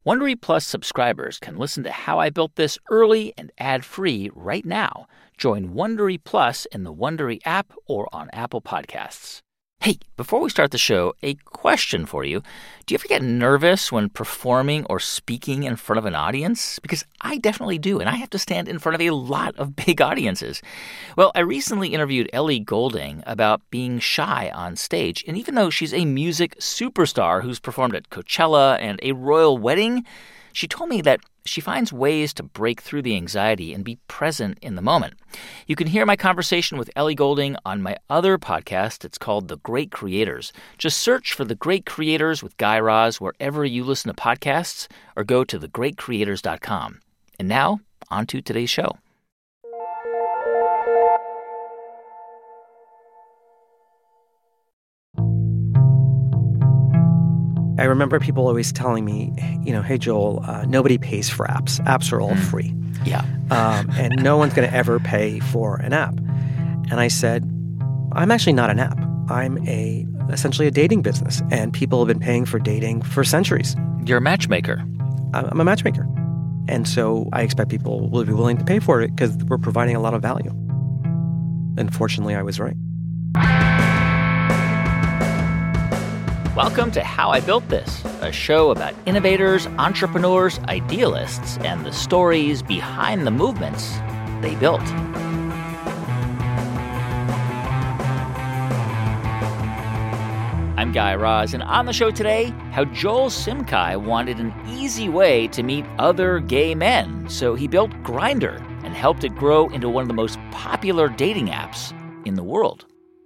Wondery Plus subscribers can listen to How I Built This early and ad-free right now. Join Wondery Plus in the Wondery app or on Apple Podcasts. Hey, before we start the show, a question for you. Do you ever get nervous when performing or speaking in front of an audience? Because I definitely do, and I have to stand in front of a lot of big audiences. Well, I recently interviewed Ellie Goulding about being shy on stage, and even though she's a music superstar who's performed at Coachella and a royal wedding, she told me that she finds ways to break through the anxiety and be present in the moment. You can hear my conversation with Ellie Goulding on my other podcast. It's called The Great Creators. Just search for The Great Creators with Guy Raz wherever you listen to podcasts or go to thegreatcreators.com. And now, on to today's show. I remember people always telling me, hey, Joel, nobody pays for apps. Apps are all free. Yeah. And no one's going to ever pay for an app. And I said, I'm actually not an app. I'm essentially a dating business, and people have been paying for dating for centuries. You're a matchmaker. I'm a matchmaker. And so I expect people will be willing to pay for it because we're providing a lot of value. And fortunately, I was right. Welcome to How I Built This, a show about innovators, entrepreneurs, idealists, and the stories behind the movements they built. I'm Guy Raz, and on the show today, how Joel Simkhai wanted an easy way to meet other gay men, so he built Grindr and helped it grow into one of the most popular dating apps in the world.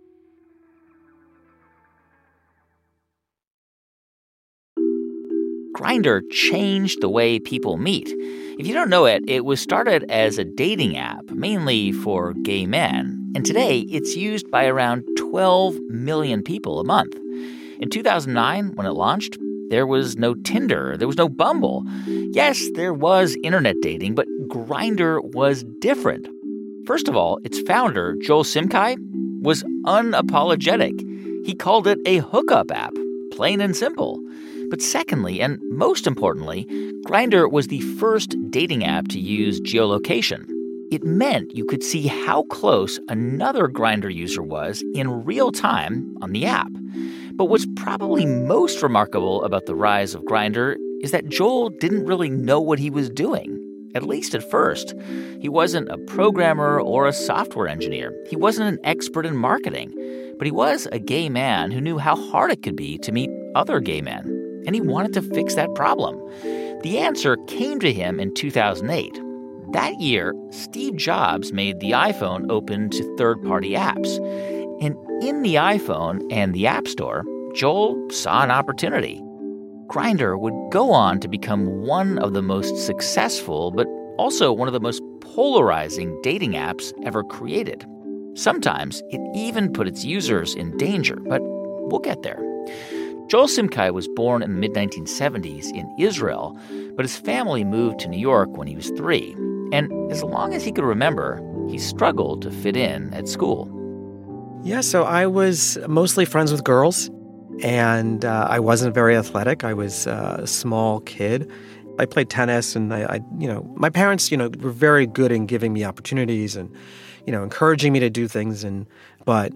Grindr changed the way people meet. If you don't know it, it was started as a dating app, mainly for gay men. And today, it's used by around 12 million people a month. In 2009, when it launched, there was no Tinder, there was no Bumble. Yes, there was internet dating, but Grindr was different. First of all, its founder, Joel Simkhai, was unapologetic. He called it a hookup app, plain and simple. But secondly, and most importantly, Grindr was the first dating app to use geolocation. It meant you could see how close another Grindr user was in real time on the app. But what's probably most remarkable about the rise of Grindr is that Joel didn't really know what he was doing, at least at first. He wasn't a programmer or a software engineer. He wasn't an expert in marketing. But he was a gay man who knew how hard it could be to meet other gay men. And he wanted to fix that problem. The answer came to him in 2008. That year, Steve Jobs made the iPhone open to third-party apps. And in the iPhone and the App Store, Joel saw an opportunity. Grindr would go on to become one of the most successful, but also one of the most polarizing dating apps ever created. Sometimes it even put its users in danger, but we'll get there. Joel Simkhai was born in the mid-1970s in Israel, but his family moved to New York when he was 3. And as long as he could remember, he struggled to fit in at school. Yeah, so I was mostly friends with girls, and I wasn't very athletic. I was a small kid. I played tennis, and my parents, were very good in giving me opportunities and, encouraging me to do things. But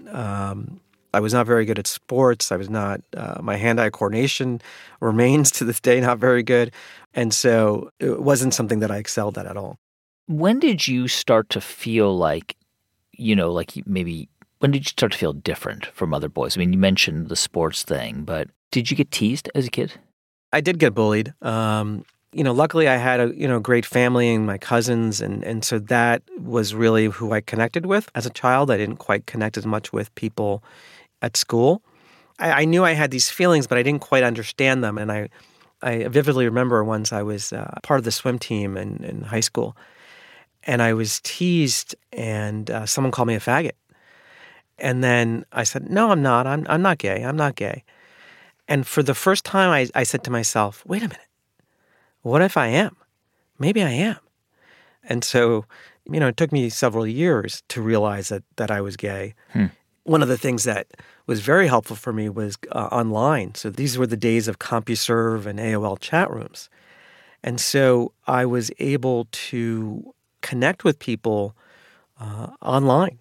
I was not very good at sports. I was not, my hand-eye coordination remains to this day not very good. And so it wasn't something that I excelled at all. When did you start to feel like, when did you start to feel different from other boys? I mean, you mentioned the sports thing, but did you get teased as a kid? I did get bullied. Luckily I had a great family and my cousins, and so that was really who I connected with. As a child, I didn't quite connect as much with people at school. I knew I had these feelings, but I didn't quite understand them. And I vividly remember once I was part of the swim team in high school, and I was teased, and someone called me a faggot. And then I said, no, I'm not. I'm not gay. I'm not gay. And for the first time, I said to myself, wait a minute. What if I am? Maybe I am. And so, it took me several years to realize that I was gay. One of the things that was very helpful for me was online. So these were the days of CompuServe and AOL chat rooms. And so I was able to connect with people online.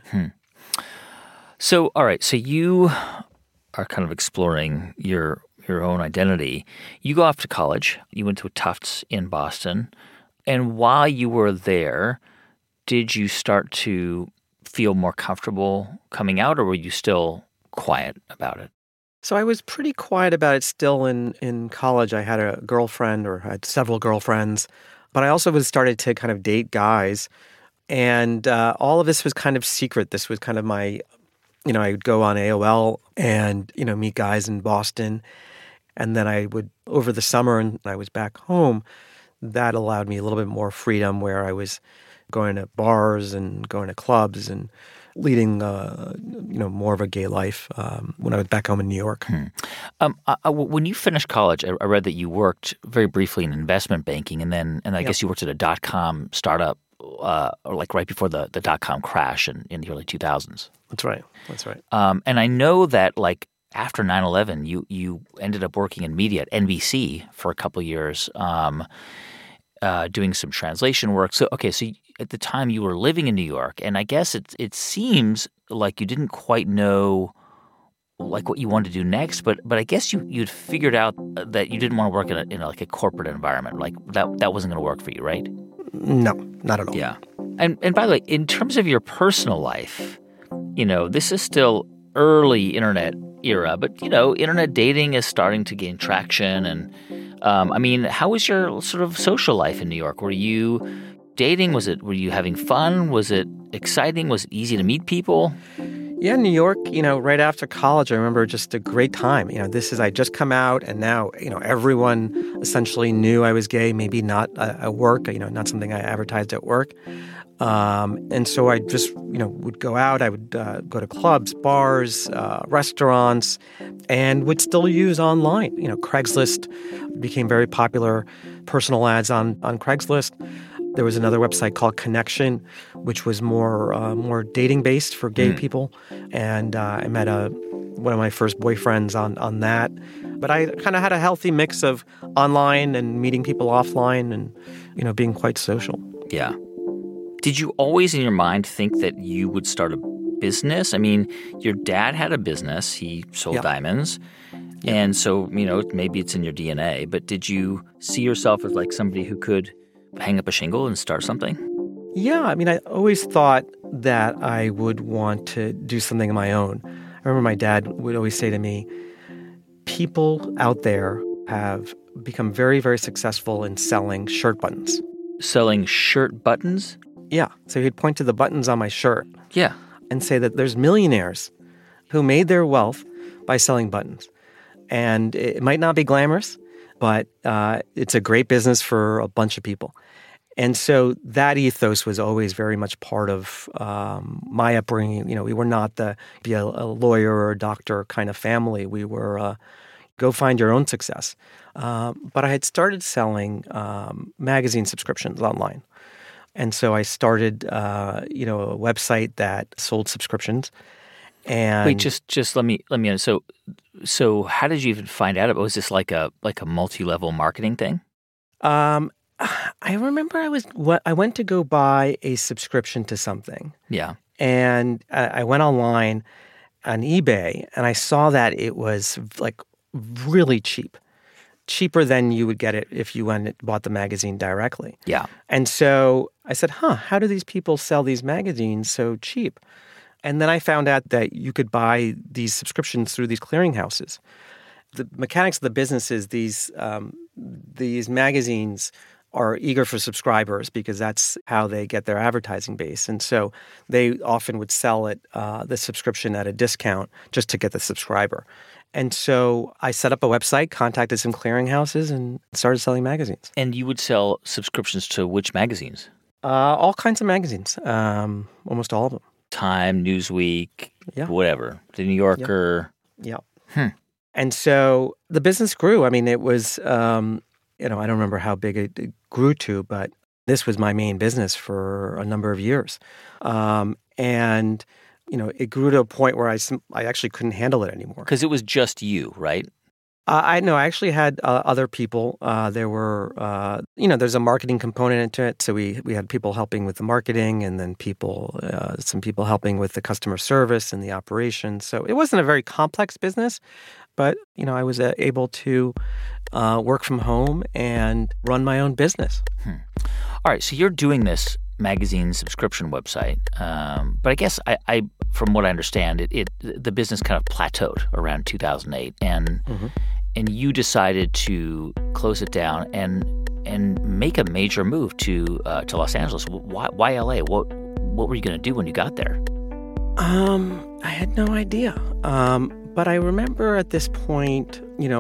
So, all right. So you are kind of exploring your own identity. You go off to college. You went to Tufts in Boston. And while you were there, did you start to feel more comfortable coming out, or were you still quiet about it? So I was pretty quiet about it still in college. I had a girlfriend, or had several girlfriends, but I also was started to kind of date guys. And all of this was kind of secret. This was kind of my, I would go on AOL and, meet guys in Boston. And then I would, over the summer, and I was back home, that allowed me a little bit more freedom where I was going to bars and going to clubs and leading, more of a gay life when I was back home in New York. When you finished college, I read that you worked very briefly in investment banking, and I guess you worked at a dot-com startup, like right before the dot-com crash in the early 2000s. That's right. And I know that like after 9/11, you ended up working in media at NBC for a couple of years, doing some translation work. So at the time you were living in New York, and I guess it seems like you didn't quite know like what you wanted to do next, but I guess you'd figured out that you didn't want to work in like a corporate environment, like that wasn't going to work for you, right? No, not at all. Yeah. And by the way, in terms of your personal life, this is still early internet era, but internet dating is starting to gain traction. And how was your sort of social life in New York? Were you dating? Were you having fun? Was it exciting? Was it easy to meet people? Yeah, New York, right after college, I remember just a great time. I just come out, and now, everyone essentially knew I was gay, maybe not at work, not something I advertised at work. And so I just, would go out. I would go to clubs, bars, restaurants, and would still use online. Craigslist became very popular, personal ads on Craigslist. There was another website called Connection, which was more dating based for gay people, and I met one of my first boyfriends on that. But I kind of had a healthy mix of online and meeting people offline, and being quite social. Yeah. Did you always in your mind think that you would start a business? I mean, your dad had a business; he sold diamonds, and so maybe it's in your DNA. But did you see yourself as like somebody who could hang up a shingle and start something? Yeah, I always thought that I would want to do something of my own. I remember my dad would always say to me, people out there have become very, very successful in selling shirt buttons. Selling shirt buttons? Yeah. So he'd point to the buttons on my shirt. Yeah. And say that there's millionaires who made their wealth by selling buttons. And it might not be glamorous, but it's a great business for a bunch of people. And so that ethos was always very much part of my upbringing. We were not be a lawyer or a doctor kind of family. We were go find your own success. But I had started selling magazine subscriptions online. And so I started, a website that sold subscriptions. And wait, just let me. So how did you even find out about it? Was this like a multi-level marketing thing? I remember I went to go buy a subscription to something. Yeah. And I went online on eBay, and I saw that it was like really cheap. Cheaper than you would get it if you went and bought the magazine directly. Yeah. And so I said, how do these people sell these magazines so cheap? And then I found out that you could buy these subscriptions through these clearinghouses. The mechanics of the business is these magazines are eager for subscribers because that's how they get their advertising base. And so they often would sell the subscription at a discount just to get the subscriber. And so I set up a website, contacted some clearinghouses, and started selling magazines. And you would sell subscriptions to which magazines? All kinds of magazines, almost all of them. Time, Newsweek, whatever. The New Yorker. Yeah. And so the business grew. It was, I don't remember how big it grew to, but this was my main business for a number of years. And it grew to a point where I actually couldn't handle it anymore. Because it was just you, right? I know. I actually had other people. There were, there's a marketing component into it. So we had people helping with the marketing, and then some people helping with the customer service and the operations. So it wasn't a very complex business, but I was able to work from home and run my own business. All right, so you're doing this magazine subscription website, but I guess I from what I understand, the business kind of plateaued around 2008, and you decided to close it down and make a major move to Los Angeles. Why LA? What were you going to do when you got there? I had no idea. But I remember at this point,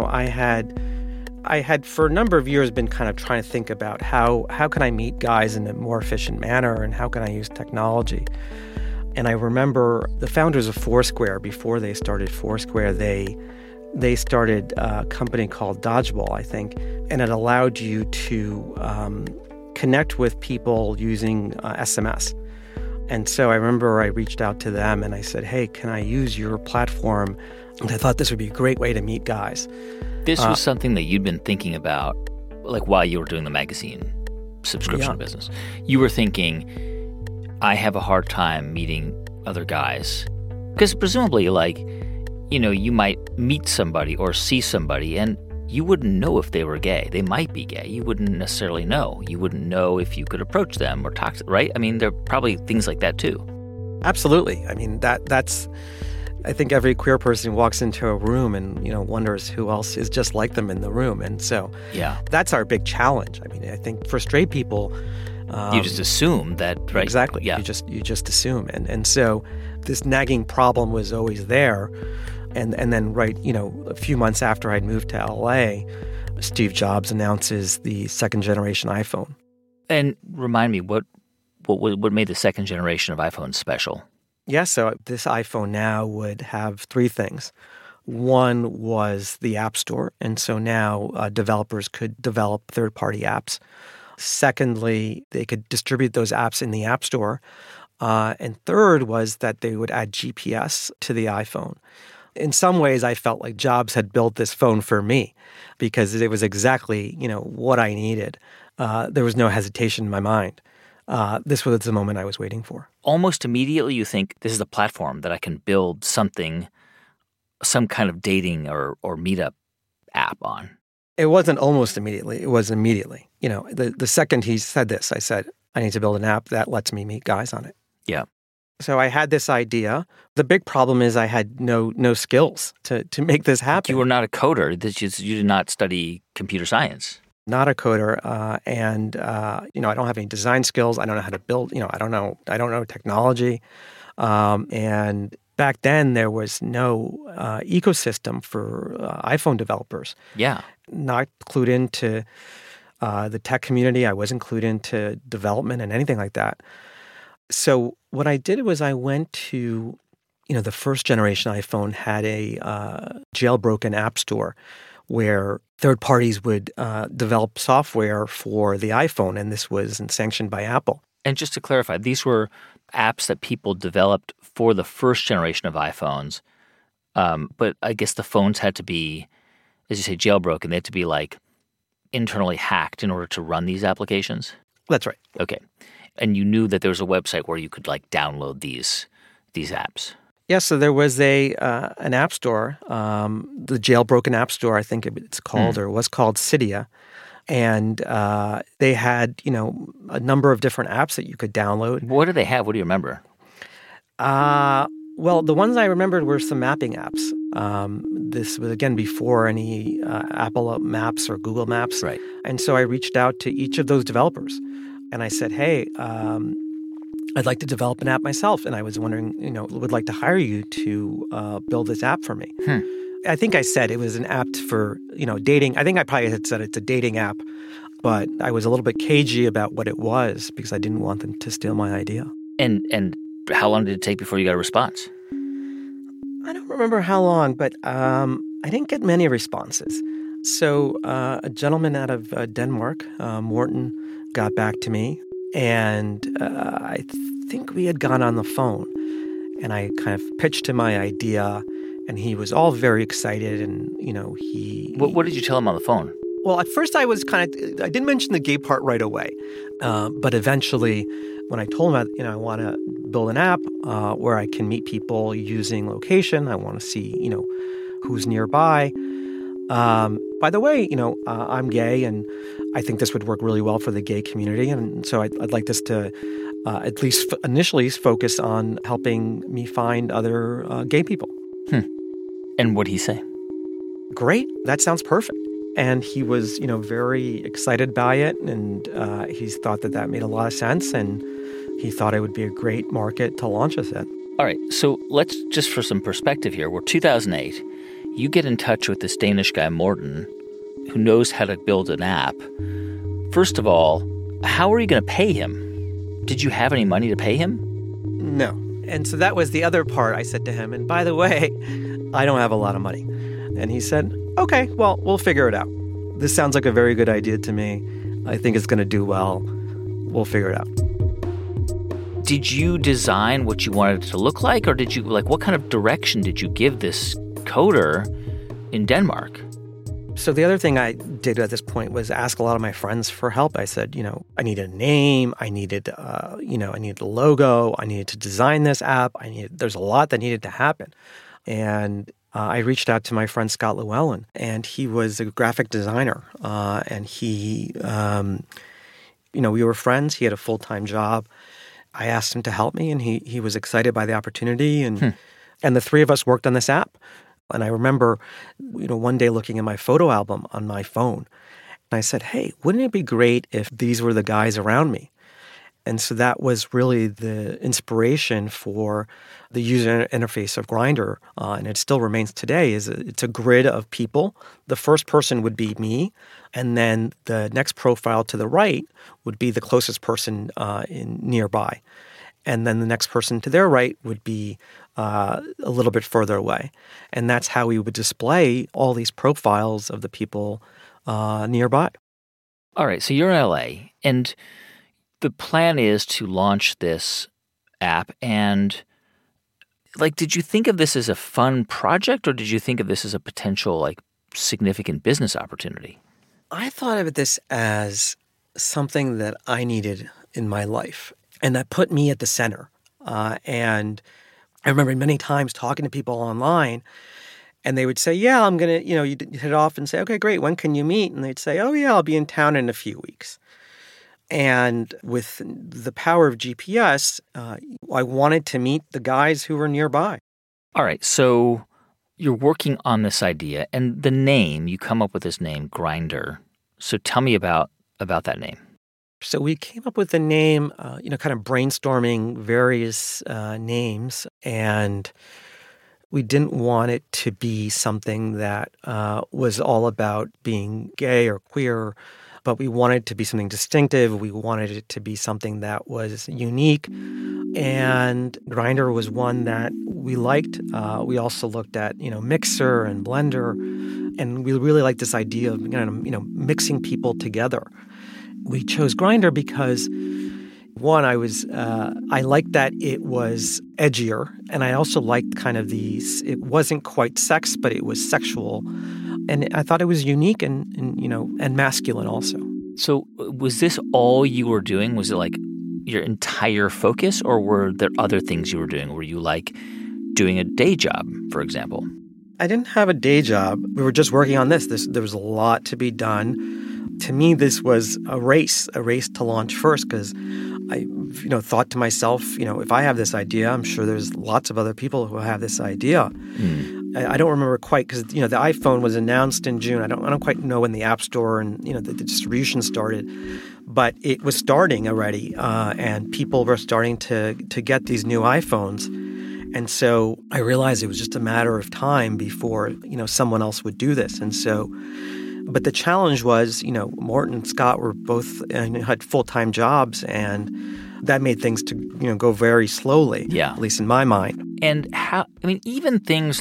I had for a number of years been kind of trying to think about how can I meet guys in a more efficient manner, and how can I use technology. And I remember the founders of Foursquare, before they started Foursquare, they started a company called Dodgeball, I think, and it allowed you to connect with people using SMS. And so I remember I reached out to them and I said, hey, can I use your platform? And I thought this would be a great way to meet guys. This was something that you'd been thinking about, like while you were doing the magazine subscription business. You were thinking, I have a hard time meeting other guys. Because presumably, you might meet somebody or see somebody and you wouldn't know if they were gay. They might be gay. You wouldn't necessarily know. You wouldn't know if you could approach them or talk to them, right? I mean, there are probably things like that too. Absolutely. I mean, that's... I think every queer person walks into a room and, wonders who else is just like them in the room. And so that's our big challenge. I mean, I think for straight people... you just assume that, right? Exactly. Yeah. You just assume. And so this nagging problem was always there. And then a few months after I'd moved to LA, Steve Jobs announces the second generation iPhone. And remind me, what made the second generation of iPhone special? Yeah, so this iPhone now would have three things. One was the App Store, and so now developers could develop third-party apps. Secondly, they could distribute those apps in the App Store. And third was that they would add GPS to the iPhone. In some ways, I felt like Jobs had built this phone for me because it was exactly, what I needed. There was no hesitation in my mind. This was the moment I was waiting for. Almost immediately, you think this is a platform that I can build some kind of dating or meetup app on. It wasn't almost immediately. It was immediately. The second he said this, I said, I need to build an app that lets me meet guys on it. Yeah. So I had this idea. The big problem is I had no skills to make this happen. You were not a coder. You did not study computer science. Not a coder, and I don't have any design skills. I don't know how to build. I don't know technology, and back then there was no ecosystem for iPhone developers. Yeah, not clued into the tech community. I wasn't clued into development and anything like that. So what I did was I went to, the first generation iPhone had a jailbroken app store where third parties would develop software for the iPhone, and this was sanctioned by Apple. And just to clarify, these were apps that people developed for the first generation of iPhones, but I guess the phones had to be, as you say, jailbroken. They had to be internally hacked in order to run these applications? That's right. Okay. And you knew that there was a website where you could download these apps? Yeah, so there was an app store, the jailbroken app store, I think it's called, or was called Cydia. And they had, a number of different apps that you could download. What did they have? What do you remember? Well, the ones I remembered were some mapping apps. This was, again, before any Apple Maps or Google Maps. Right. And so I reached out to each of those developers. And I said, hey, I'd like to develop an app myself. And I was wondering, would like to hire you to build this app for me. I think I said it was an app for, dating. I think I probably had said it's a dating app. But I was a little bit cagey about what it was because I didn't want them to steal my idea. And how long did it take before you got a response? I don't remember how long, but I didn't get many responses. So a gentleman out of Denmark, Morten, got back to me, and I think we had gone on the phone, and I kind of pitched him my idea, And he was all very excited, and, you know, he... What did you tell him on the phone? Well, at first I didn't mention the gay part right away. But eventually, when I told him, I want to build an app where I can meet people using location. I want to see, who's nearby. By the way, I'm gay, and I think this would work really well for the gay community. And so I'd like this to at least initially focus on helping me find other gay people. And what'd he say? Great. That sounds perfect. And he was, very excited by it, and he thought that made a lot of sense, and he thought it would be a great market to launch us at. All right, so let's just for some perspective here. We're 2008. You get in touch with this Danish guy, Morten, who knows how to build an app. First of all, how are you going to pay him? Did you have any money to pay him? No. And so that was the other part. I said to him, and by the way, I don't have a lot of money. And he said, okay, well, we'll figure it out. This sounds like a very good idea to me. I think it's going to do well. We'll figure it out. Did you design what you wanted it to look like? Or did you, what kind of direction did you give this coder in Denmark? So the other thing I did at this point was ask a lot of my friends for help. I said, I needed a name. I needed, I needed a logo. I needed to design this app. There's a lot that needed to happen. And I reached out to my friend Scott Llewellyn, and he was a graphic designer. And he, we were friends. He had a full-time job. I asked him to help me, and he was excited by the opportunity. And the three of us worked on this app. And I remember, one day looking at my photo album on my phone, and I said, hey, wouldn't it be great if these were the guys around me? And so that was really the inspiration for the user interface of Grindr, and it still remains today. It's a grid of people. The first person would be me, and then the next profile to the right would be the closest person nearby. And then the next person to their right would be a little bit further away. And that's how we would display all these profiles of the people nearby. All right, so you're in LA, and the plan is to launch this app, and did you think of this as a fun project, or did you think of this as a potential significant business opportunity? I thought of this as something that I needed in my life, and that put me at the center. And I remember many times talking to people online, and they would say, yeah, I'm going to, you'd hit off and say, okay, great, when can you meet? And they'd say, oh, yeah, I'll be in town in a few weeks. And with the power of GPS, I wanted to meet the guys who were nearby. All right, so you're working on this idea, and the name, you come up with this name, Grindr. So tell me about that name. So we came up with the name, kind of brainstorming various names, and we didn't want it to be something that was all about being gay or queer, but we wanted it to be something distinctive. We wanted it to be something that was unique, and Grindr was one that we liked. We also looked at, Mixer and Blender, and we really liked this idea of, mixing people together. We chose Grindr because, one, I liked that it was edgier, and I also liked kind of it wasn't quite sex, but it was sexual, and I thought it was unique and masculine also. So was this all you were doing? Was it your entire focus, or were there other things you were doing? Were you doing a day job, for example? I didn't have a day job. We were just working on this. There was a lot to be done. To me, this was a race to launch first, because I, thought to myself, if I have this idea, I'm sure there's lots of other people who have this idea. I don't remember quite, because the iPhone was announced in June. I don't quite know when the App Store and the distribution started, but it was starting already, and people were starting to get these new iPhones. And so I realized it was just a matter of time before someone else would do this. And so. But the challenge was, Morten and Scott were both had full-time jobs, and that made things to go very slowly. Yeah, at least in my mind. And even things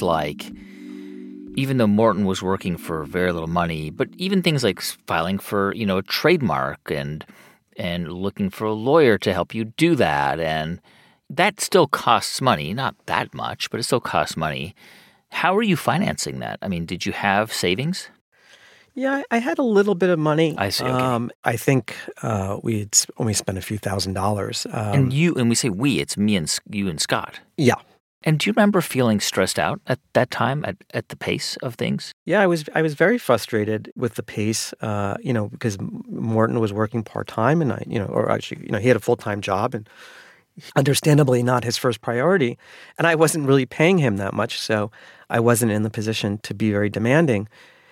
even though Morten was working for very little money, but even things like filing for a trademark and looking for a lawyer to help you do that, and that still costs money. Not that much, but it still costs money. How are you financing that? I mean, did you have savings? Yeah, I had a little bit of money. I see, okay. I think we'd only spent a few $1,000s. And we say we, it's me and you and Scott. Yeah. And do you remember feeling stressed out at that time at the pace of things? Yeah, I was very frustrated with the pace, because Morton was working part-time and he had a full-time job and understandably not his first priority. And I wasn't really paying him that much, so I wasn't in the position to be very demanding.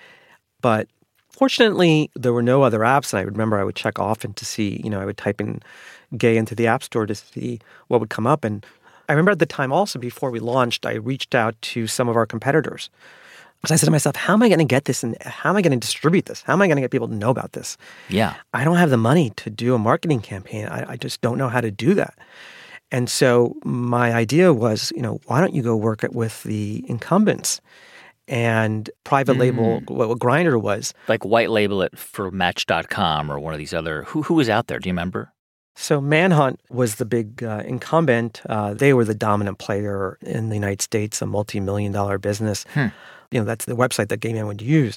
But fortunately, there were no other apps. And I remember I would check often to see, I would type in gay into the App Store to see what would come up. And I remember at the time also, before we launched, I reached out to some of our competitors. Because I said to myself, how am I going to get this and how am I going to distribute this? How am I going to get people to know about this? Yeah. I don't have the money to do a marketing campaign. I just don't know how to do that. And so my idea was, why don't you go work it with the incumbents and private label what Grindr was. Like white label it for Match.com or one of these other, who was out there? Do you remember? So Manhunt was the big incumbent. They were the dominant player in the United States, a multi-million-dollar business. That's the website that gay men would use.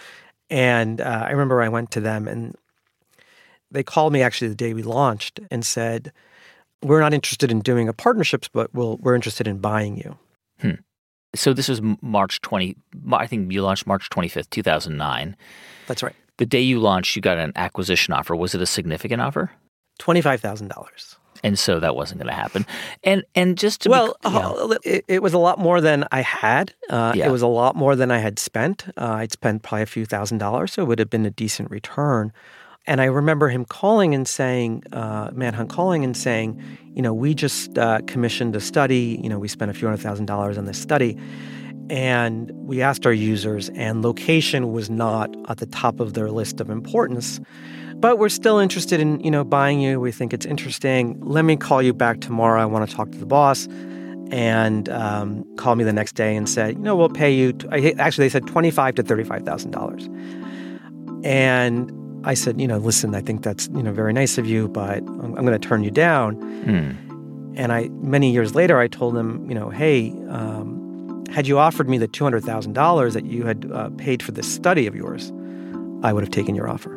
And I remember I went to them and they called me actually the day we launched and said, we're not interested in doing a partnerships, but we're interested in buying you. So this was I think you launched March 25th, 2009. That's right. The day you launched, you got an acquisition offer. Was it a significant offer? $25,000. And so that wasn't going to happen. And just to it was a lot more than I had. Yeah. It was a lot more than I had spent. I'd spent probably a few $1,000s, so it would have been a decent return. And I remember him calling and saying, Manhunt calling and saying, we just commissioned a study. We spent a few $100,000 on this study. And we asked our users, and location was not at the top of their list of importance. But we're still interested in, buying you. We think it's interesting. Let me call you back tomorrow. I want to talk to the boss. And called me the next day and said, we'll pay you. Actually, they said $25,000 to $35,000. And I said, listen, I think that's, very nice of you, but I'm going to turn you down. And many years later, I told them, hey, had you offered me the $200,000 that you had paid for this study of yours, I would have taken your offer.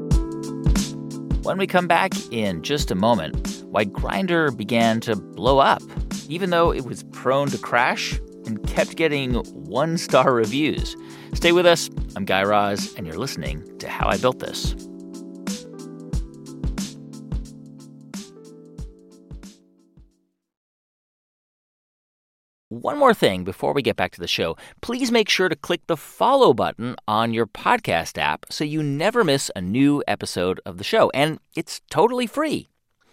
When we come back in just a moment, why Grindr began to blow up, even though it was prone to crash and kept getting one-star reviews. Stay with us. I'm Guy Raz, and you're listening to How I Built This. One more thing before we get back to the show. Please make sure to click the follow button on your podcast app so you never miss a new episode of the show. And it's totally free.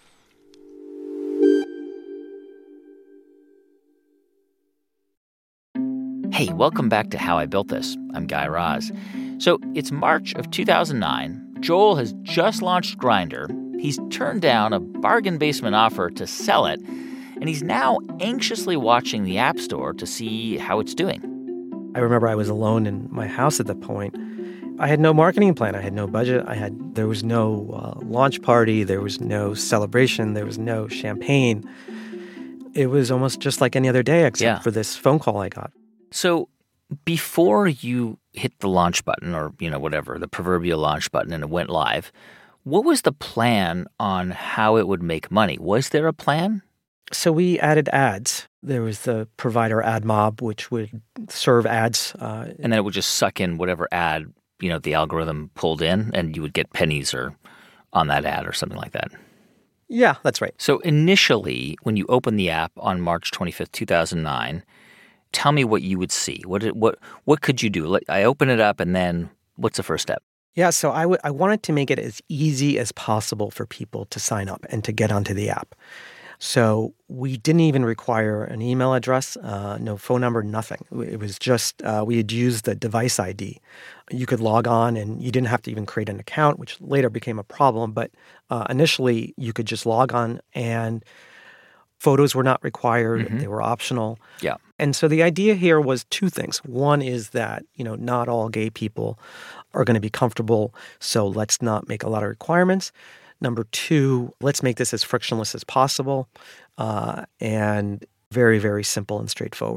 Hey, welcome back to How I Built This. I'm Guy Raz. So it's March of 2009. Joel has just launched Grindr. He's turned down a bargain basement offer to sell it. And he's now anxiously watching the App Store to see how it's doing. I remember I was alone in my house at that point. I had no marketing plan. I had no budget. There was no launch party. There was no celebration. There was no champagne. It was almost just like any other day except for this phone call I got. So before you hit the launch button or, whatever, the proverbial launch button and it went live, what was the plan on how it would make money? Was there a plan? So we added ads. There was the provider AdMob, which would serve ads. And then it would just suck in whatever ad, the algorithm pulled in, and you would get pennies or on that ad or something like that. Yeah, that's right. So initially, when you opened the app on March 25th, 2009, tell me what you would see. What could you do? I open it up, and then what's the first step? Yeah, so I wanted to make it as easy as possible for people to sign up and to get onto the app. So we didn't even require an email address, no phone number, nothing. It was just we had used the device ID. You could log on and you didn't have to even create an account, which later became a problem. But initially, you could just log on and photos were not required. Mm-hmm. They were optional. Yeah. And so the idea here was two things. One is that, not all gay people are going to be comfortable, so let's not make a lot of requirements. Number two, let's make this as frictionless as possible and very, very simple and straightforward.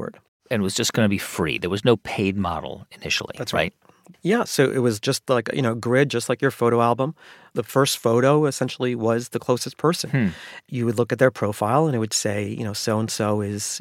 and was just going to be free. There was no paid model initially. That's right. Yeah, so it was just like, grid, just like your photo album. The first photo essentially was the closest person. You would look at their profile and it would say, so-and-so is,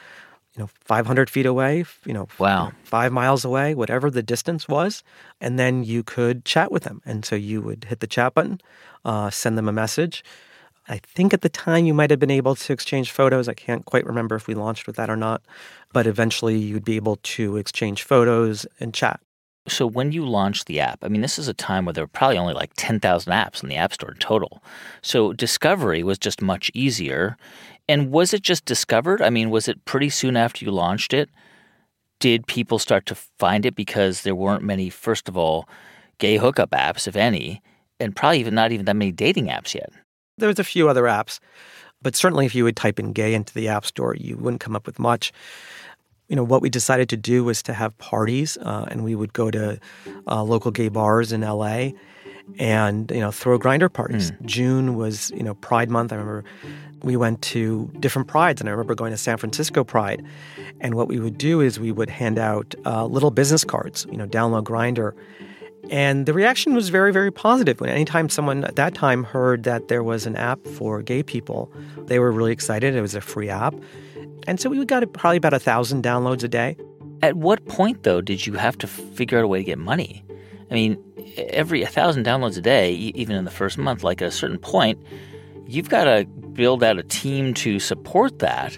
500 feet away, Wow. 5 miles away, whatever the distance was. And then you could chat with them. And so you would hit the chat button, send them a message. I think at the time you might have been able to exchange photos. I can't quite remember if we launched with that or not. But eventually you'd be able to exchange photos and chat. So when you launched the app, I mean, this is a time where there were probably only like 10,000 apps in the App Store in total. So discovery was just much easier. And was it just discovered? I mean, was it pretty soon after you launched it? Did people start to find it because there weren't many, first of all, gay hookup apps, if any, and probably not even that many dating apps yet? There was a few other apps, but certainly if you would type in gay into the App Store, you wouldn't come up with much. What we decided to do was to have parties, and we would go to local gay bars in L.A. and, throw Grindr parties. June was, Pride Month. I remember we went to different prides, and I remember going to San Francisco Pride. And what we would do is we would hand out little business cards, download Grindr. And the reaction was very, very positive. Anytime someone at that time heard that there was an app for gay people, they were really excited. It was a free app. And so we got probably about 1,000 downloads a day. At what point, though, did you have to figure out a way to get money? I mean, every 1,000 downloads a day, even in the first month, like at a certain point, you've got to build out a team to support that.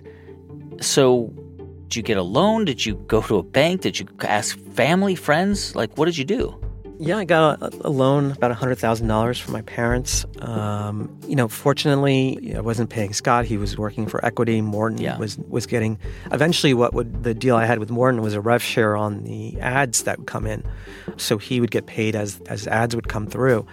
So did you get a loan? Did you go to a bank? Did you ask family, friends? Like, what did you do? Yeah, I got a loan, about $100,000 from my parents. Fortunately, I wasn't paying Scott. He was working for Equity. Morton was getting. Eventually, the deal I had with Morton was a rev share on the ads that would come in, so he would get paid as ads would come through.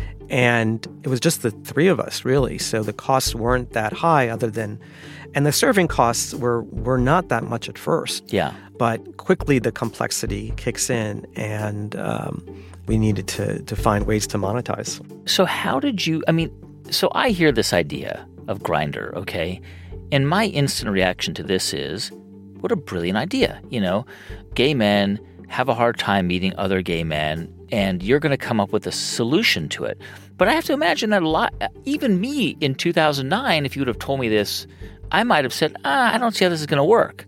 And it was just the three of us, really. So the costs weren't that high, and the serving costs were not that much at first. Yeah. But quickly the complexity kicks in, and we needed to find ways to monetize. So how did you, so I hear this idea of Grindr, okay? And my instant reaction to this is, what a brilliant idea, Gay men have a hard time meeting other gay men, and you're going to come up with a solution to it. But I have to imagine that even me in 2009, if you would have told me this, I might have said, I don't see how this is going to work.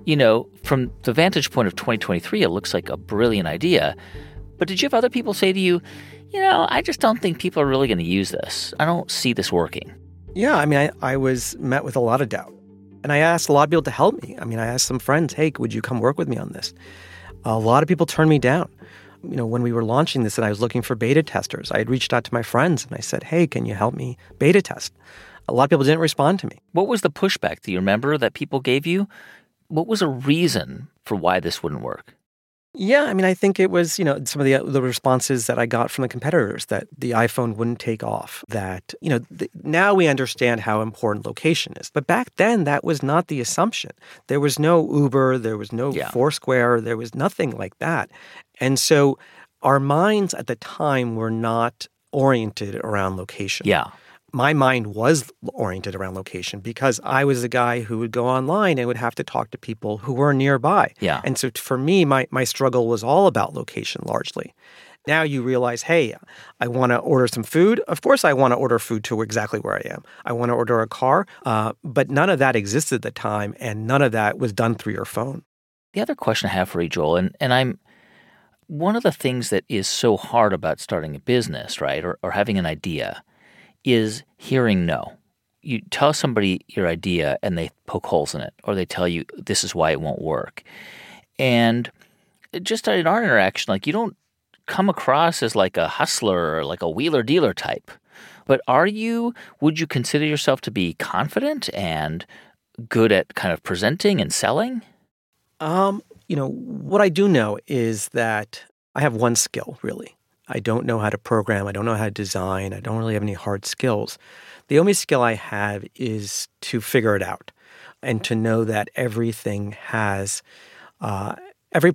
From the vantage point of 2023, it looks like a brilliant idea. But did you have other people say to you, I just don't think people are really going to use this. I don't see this working. Yeah, I was met with a lot of doubt. And I asked a lot of people to help me. I asked some friends, hey, would you come work with me on this? A lot of people turned me down. When we were launching this and I was looking for beta testers, I had reached out to my friends and I said, hey, can you help me beta test? A lot of people didn't respond to me. What was the pushback? Do you remember that people gave you? What was a reason for why this wouldn't work? Yeah, I think it was, some of the responses that I got from the competitors, that the iPhone wouldn't take off, that, now we understand how important location is. But back then, that was not the assumption. There was no Uber, there was no Foursquare, there was nothing like that. And so our minds at the time were not oriented around location. Yeah. My mind was oriented around location because I was the guy who would go online and would have to talk to people who were nearby. Yeah. And so for me, my struggle was all about location largely. Now you realize, hey, I want to order some food. Of course, I want to order food to exactly where I am. I want to order a car, but none of that existed at the time, and none of that was done through your phone. The other question I have for you, Joel, and I'm one of the things that is so hard about starting a business, right, or having an idea, is hearing no. You tell somebody your idea and they poke holes in it, or they tell you this is why it won't work. And just in our interaction, you don't come across as like a hustler or like a wheeler dealer type. But would you consider yourself to be confident and good at kind of presenting and selling? What I do know is that I have one skill, really. I don't know how to program. I don't know how to design. I don't really have any hard skills. The only skill I have is to figure it out and to know that every problem has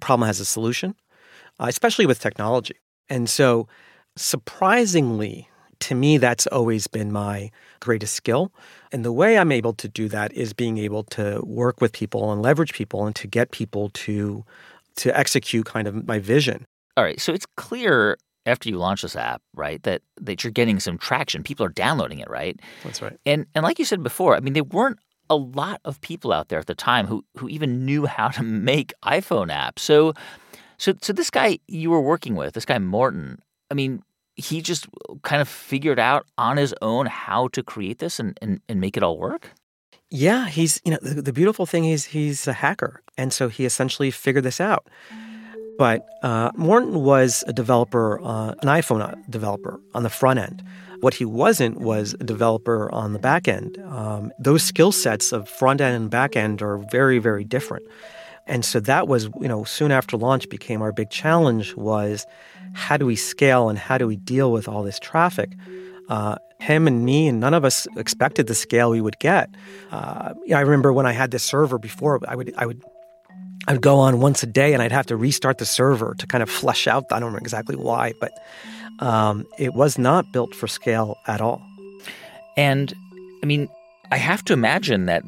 a solution, especially with technology. And so surprisingly, To me, that's always been my greatest skill. And the way I'm able to do that is being able to work with people and leverage people and to get people to execute kind of my vision. All right, so it's clear after you launch this app, right, that you're getting some traction. People are downloading it, right? That's right. And like you said before, I mean, there weren't a lot of people out there at the time who even knew how to make iPhone apps. So this guy you were working with, this guy Morton, I mean, he just kind of figured out on his own how to create this and make it all work? Yeah, he's, the beautiful thing is he's a hacker. And so he essentially figured this out. But Morton was a developer, an iPhone developer on the front end. What he wasn't was a developer on the back end. Those skill sets of front end and back end are very, very different. And so that was, soon after launch became our big challenge was how do we scale and how do we deal with all this traffic? Him and me, and none of us expected the scale we would get. I remember when I had this server before, I would go on once a day and I'd have to restart the server to kind of flesh out. I don't remember exactly why, but it was not built for scale at all. And, I mean, I have to imagine that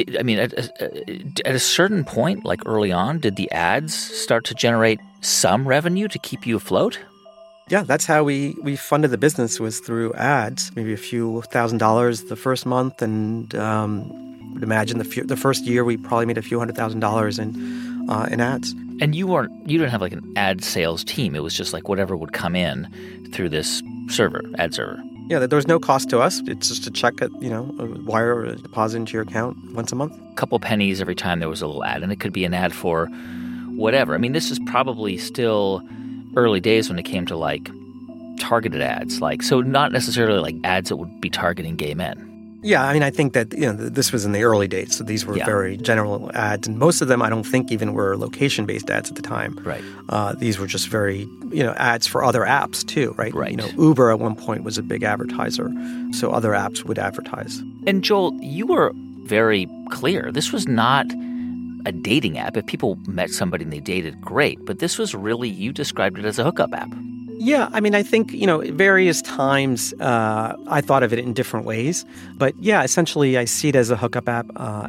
at a certain point, like early on, did the ads start to generate some revenue to keep you afloat? Yeah, that's how we funded the business, was through ads, maybe a few $1,000s the first month. And would imagine the first year we probably made a few $100,000 in ads. And you didn't have like an ad sales team. It was just like whatever would come in through this ad server. Yeah, there was no cost to us. It's just a check, a wire or a deposit into your account once a month. A couple pennies every time there was a little ad, and it could be an ad for whatever. I mean, this is probably still early days when it came to like targeted ads, so not necessarily like ads that would be targeting gay men. Yeah, I mean, I think that this was in the early days, so these were very general ads, and most of them I don't think even were location-based ads at the time. Right. These were just very ads for other apps too, right? Right. Uber at one point was a big advertiser, so other apps would advertise. And Joel, you were very clear. This was not a dating app. If people met somebody and they dated, great. But this was really, you described it as a hookup app. Yeah, I mean, I think, various times I thought of it in different ways. But yeah, essentially I see it as a hookup app.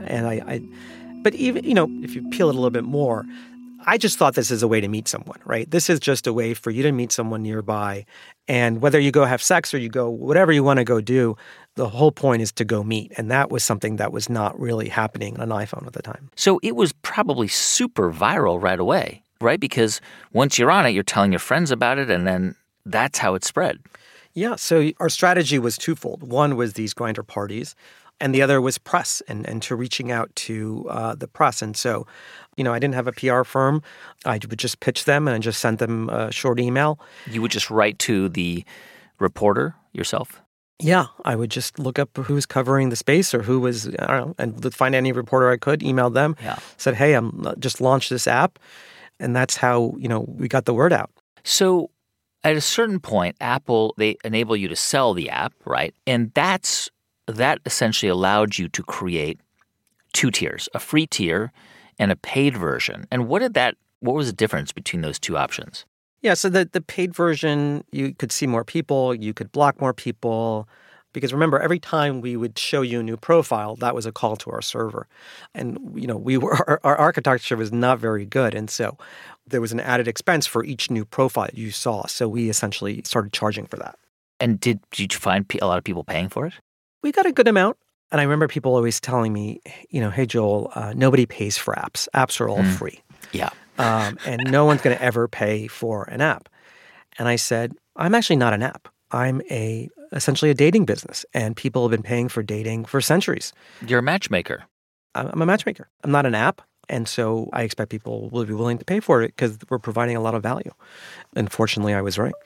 But even, if you peel it a little bit more, I just thought this is a way to meet someone, right? This is just a way for you to meet someone nearby. And whether you go have sex or you go whatever you want to go do, the whole point is to go meet. And that was something that was not really happening on an iPhone at the time. So it was probably super viral right away, right? Because once you're on it, you're telling your friends about it, and then that's how it spread. Yeah, so our strategy was twofold. One was these Grindr parties, and the other was press and to reaching out to the press. And so, I didn't have a PR firm. I would just pitch them and I just sent them a short email. You would just write to the reporter yourself? Yeah, I would just look up who's covering the space or who was, and find any reporter I could, email them, said, hey, I'm just launched this app. And that's how, we got the word out. So at a certain point, Apple, they enable you to sell the app, right? And that essentially allowed you to create two tiers, a free tier and a paid version. And what was the difference between those two options? Yeah, so the paid version, you could see more people, you could block more people. Because remember, every time we would show you a new profile, that was a call to our server. And, our architecture was not very good. And so there was an added expense for each new profile you saw. So we essentially started charging for that. And did you find a lot of people paying for it? We got a good amount. And I remember people always telling me, hey, Joel, nobody pays for apps. Apps are all free. Yeah. And no one's going to ever pay for an app. And I said, I'm actually not an app. I'm essentially a dating business, and people have been paying for dating for centuries. You're a matchmaker. I'm a matchmaker. I'm not an app, and so I expect people will be willing to pay for it because we're providing a lot of value. Unfortunately, I was right.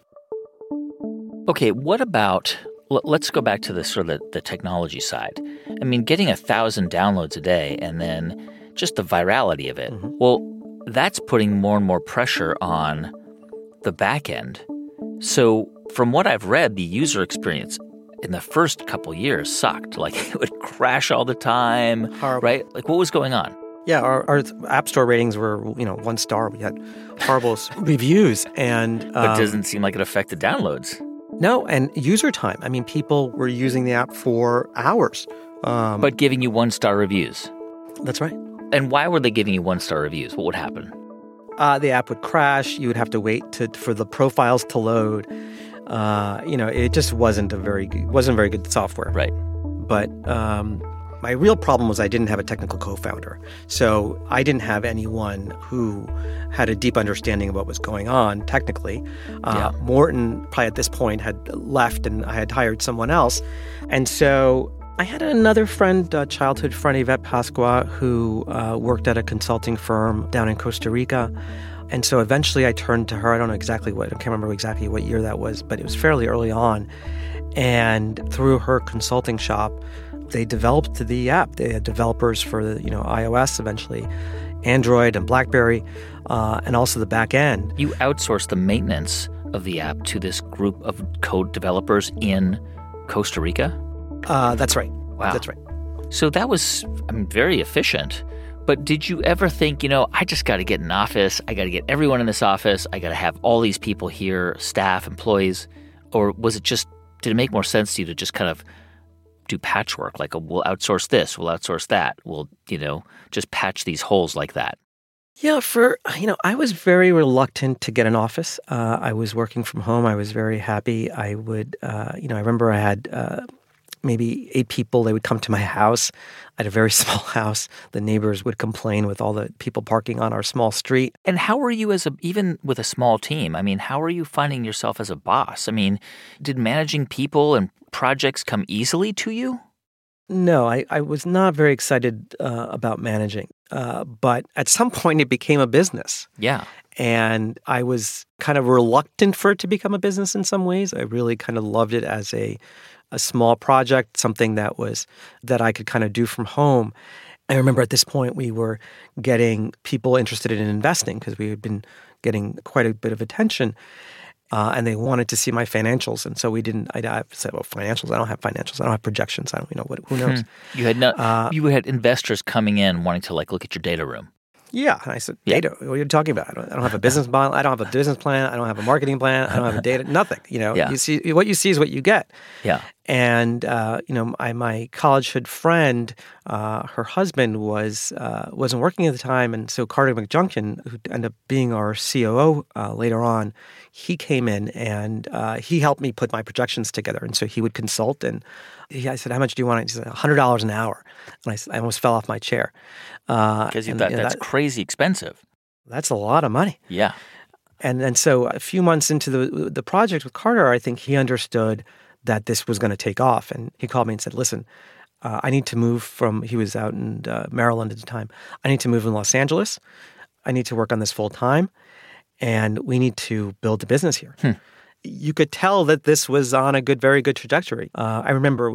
Okay, what about, let's go back to the technology side. I mean, getting 1,000 downloads a day and then just the virality of it. Mm-hmm. Well, that's putting more and more pressure on the back end. So from what I've read, the user experience in the first couple years sucked. Like, it would crash all the time, horrible. Right? Like, what was going on? Yeah, our App Store ratings were, 1 star. We had horrible reviews. But it doesn't seem like it affected downloads. No, and user time. I mean, people were using the app for hours. But giving you one-star reviews. That's right. And why were they giving you one-star reviews? What would happen? The app would crash. You would have to wait for the profiles to load. It just wasn't very good software. Right. But my real problem was I didn't have a technical co-founder. So I didn't have anyone who had a deep understanding of what was going on technically. Morton, probably at this point, had left and I had hired someone else. And so I had another friend, childhood friend, Yvette Pasqua, who worked at a consulting firm down in Costa Rica. And so eventually I turned to her. I can't remember exactly what year that was, but it was fairly early on. And through her consulting shop, they developed the app. They had developers for iOS, eventually Android and BlackBerry, and also the back end. You outsourced the maintenance of the app to this group of code developers in Costa Rica? That's right. Wow. That's right. So that was very efficient. But did you ever think, I just got to get an office. I got to get everyone in this office. I got to have all these people here, staff, employees. Or did it make more sense to you to just kind of do patchwork? Like, we'll outsource this, we'll outsource that. We'll, just patch these holes like that. Yeah, I was very reluctant to get an office. I was working from home. I was very happy. I would, I remember I had maybe 8 people. They would come to my house. I had a very small house. The neighbors would complain with all the people parking on our small street. And how were you even with a small team? How are you finding yourself as a boss? Did managing people and projects come easily to you? No, I was not very excited about managing. But at some point, it became a business. Yeah. And I was kind of reluctant for it to become a business in some ways. I really kind of loved it as a small project, something that I could kind of do from home. I remember at this point we were getting people interested in investing because we had been getting quite a bit of attention. And they wanted to see my financials. And so I said, well, financials? I don't have financials. I don't have projections. I don't, who knows? You had investors coming in wanting to look at your data room. Yeah. And I said, data, what are you talking about? I don't have a business model. I don't have a business plan. I don't have a marketing plan. I don't have a data, nothing. Yeah. You see is what you get. Yeah. And, my college-hood friend, her husband wasn't working at the time. And so Carter McJunkin, who ended up being our COO later on, he came in and he helped me put my projections together. And so he would consult. And I said, how much do you want? He said, $100 an hour. And I almost fell off my chair. Because you thought that's crazy expensive. That's a lot of money. Yeah. And so a few months into the project with Carter, I think he understood that this was going to take off. And he called me and said, listen, I need to move he was out in Maryland at the time. I need to move in Los Angeles. I need to work on this full time. And we need to build a business here. You could tell that this was on a very good trajectory. I remember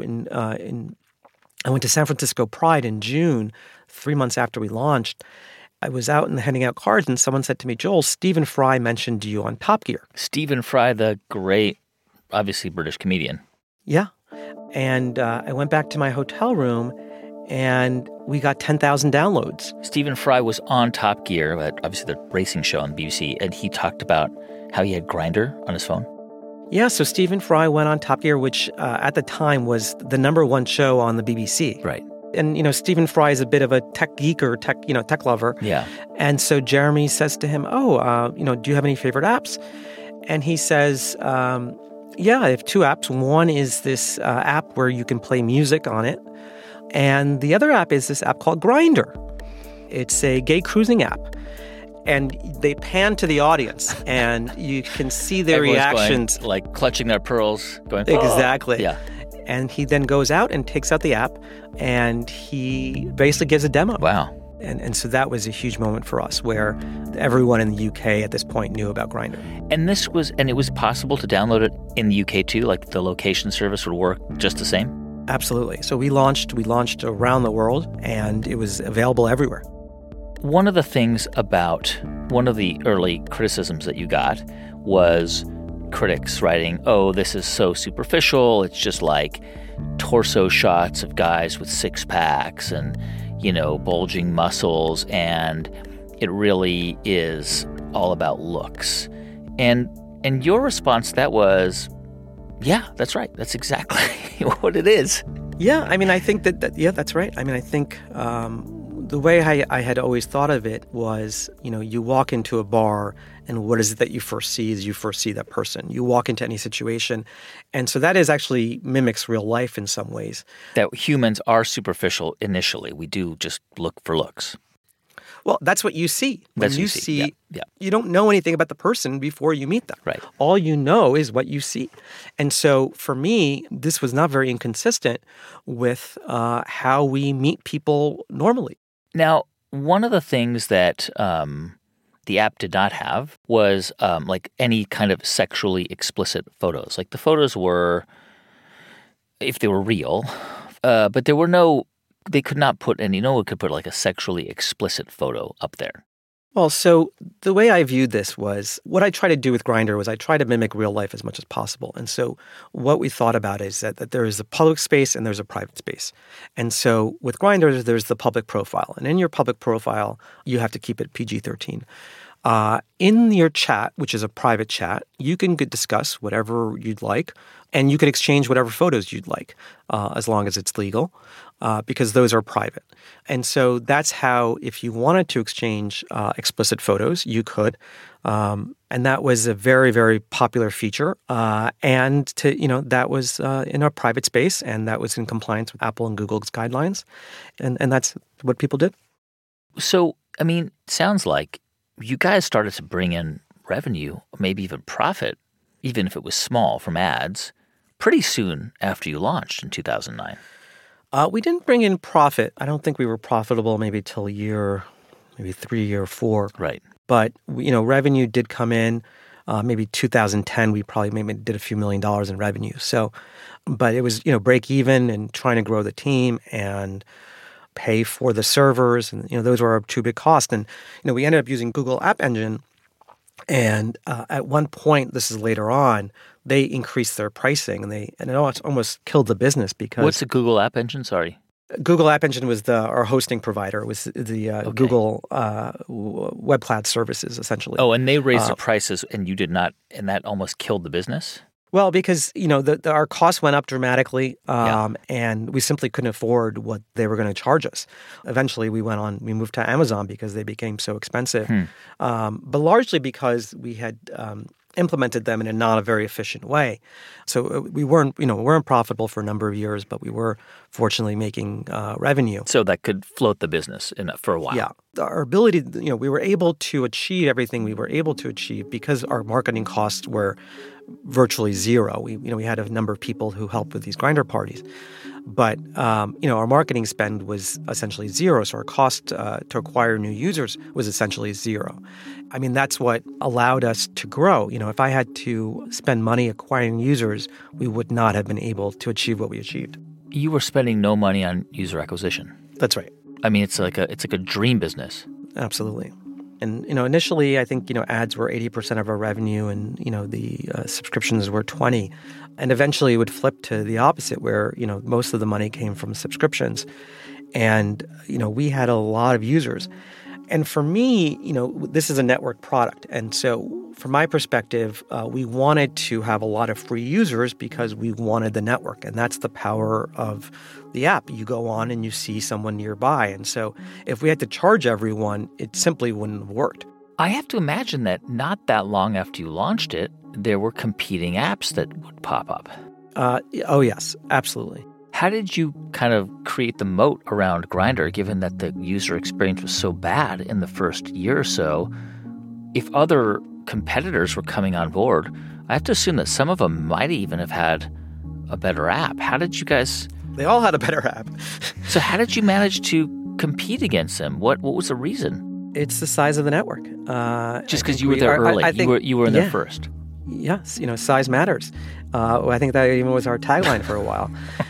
I went to San Francisco Pride in June, 3 months after we launched. I was out and handing out cards, and someone said to me, Joel, Stephen Fry mentioned you on Top Gear. Stephen Fry, the great, obviously British comedian. Yeah. And I went back to my hotel room, and we got 10,000 downloads. Stephen Fry was on Top Gear, obviously the racing show on BBC, and he talked about how he had Grindr on his phone. Yeah, so Stephen Fry went on Top Gear, which at the time was the #1 show on the BBC. Right. And, Stephen Fry is a bit of a tech geek or tech lover. Yeah. And so Jeremy says to him, do you have any favorite apps? And he says, yeah, I have 2 apps. One is this app where you can play music on it. And the other app is this app called Grindr. It's a gay cruising app. And they pan to the audience, and you can see their reactions. Going, clutching their pearls, going, oh. Exactly. Yeah. And he then goes out and takes out the app, and he basically gives a demo. Wow. And so that was a huge moment for us, where everyone in the UK at this point knew about Grindr. And it was possible to download it in the UK too? The location service would work just the same? Absolutely. So we launched around the world, and it was available everywhere. One of the early criticisms that you got was critics writing, oh, this is so superficial. It's just like torso shots of guys with 6-packs and, bulging muscles. And it really is all about looks. And your response to that was, Yeah, that's right. That's exactly what it is. Yeah, I mean, I think yeah, that's right. I mean, I think the way I had always thought of it was, you walk into a bar and what is it that you first see is you first see that person. You walk into any situation. And so that is actually mimics real life in some ways. That humans are superficial initially. We do just look for looks. Well, that's what you see. When That's what you you see. Yeah. You don't know anything about the person before you meet them. Right. All you know is what you see. And so for me, this was not very inconsistent with how we meet people normally. Now, one of the things that the app did not have was like any kind of sexually explicit photos. Like the photos were, if they were real, but there were no, they could not put any, no one could put like a sexually explicit photo up there. Well, so the way I viewed this was what I tried to do with Grindr was I tried to mimic real life as much as possible. And so what we thought about is that there is a public space and there's a private space. And so with Grindr, there's the public profile. And in your public profile, you have to keep it PG-13. In your chat, which is a private chat, you can discuss whatever you'd like, and you can exchange whatever photos you'd like, as long as it's legal, because those are private. And so that's how, if you wanted to exchange explicit photos, you could. And that was a very, very popular feature. And that was in a private space, and that was in compliance with Apple and Google's guidelines. And that's what people did. So, I mean, sounds like you guys started to bring in revenue, maybe even profit, even if it was small, from ads, pretty soon after you launched in 2009. We didn't bring in profit. I don't think we were profitable maybe till maybe 3 or 4. Right. But, revenue did come in. Maybe 2010, we probably maybe did a few $1 million in revenue. So, but it was, break even and trying to grow the team and pay for the servers. And, those were our two big costs. And, we ended up using Google App Engine. And at one point, this is later on, they increased their pricing and it almost killed the business because... What's the Google App Engine? Sorry. Google App Engine was our hosting provider. It was the Google Web Cloud Services, essentially. Oh, and they raised the prices and you did not, and that almost killed the business? Well, because, our costs went up dramatically, and we simply couldn't afford what they were going to charge us. Eventually, we moved to Amazon because they became so expensive, but largely because we had implemented them in a not a very efficient way. So we weren't profitable for a number of years, but we were fortunately making revenue. So that could float the business for a while. Yeah. Our ability, we were able to achieve everything we were able to achieve because our marketing costs were virtually zero. We had a number of people who helped with these Grindr parties. But, our marketing spend was essentially zero. So our cost to acquire new users was essentially zero. I mean, that's what allowed us to grow. If I had to spend money acquiring users, we would not have been able to achieve what we achieved. You were spending no money on user acquisition. That's right. I mean, it's like a dream business. Absolutely. And, initially, I think, ads were 80% of our revenue and, the subscriptions were 20%. And eventually it would flip to the opposite where, most of the money came from subscriptions. And, we had a lot of users. And for me, this is a network product. And so from my perspective, we wanted to have a lot of free users because we wanted the network. And that's the power of the app. You go on and you see someone nearby. And so if we had to charge everyone, it simply wouldn't have worked. I have to imagine that not that long after you launched it, there were competing apps that would pop up. Oh, yes, absolutely. How did you kind of create the moat around Grindr, given that the user experience was so bad in the first year or so? If other competitors were coming on board, I have to assume that some of them might even have had a better app. How did you guys... They all had a better app. So how did you manage to compete against them? What was the reason? It's the size of the network. Just because you were there early. You were in there first. Yes, size matters. I think that even was our tagline for a while.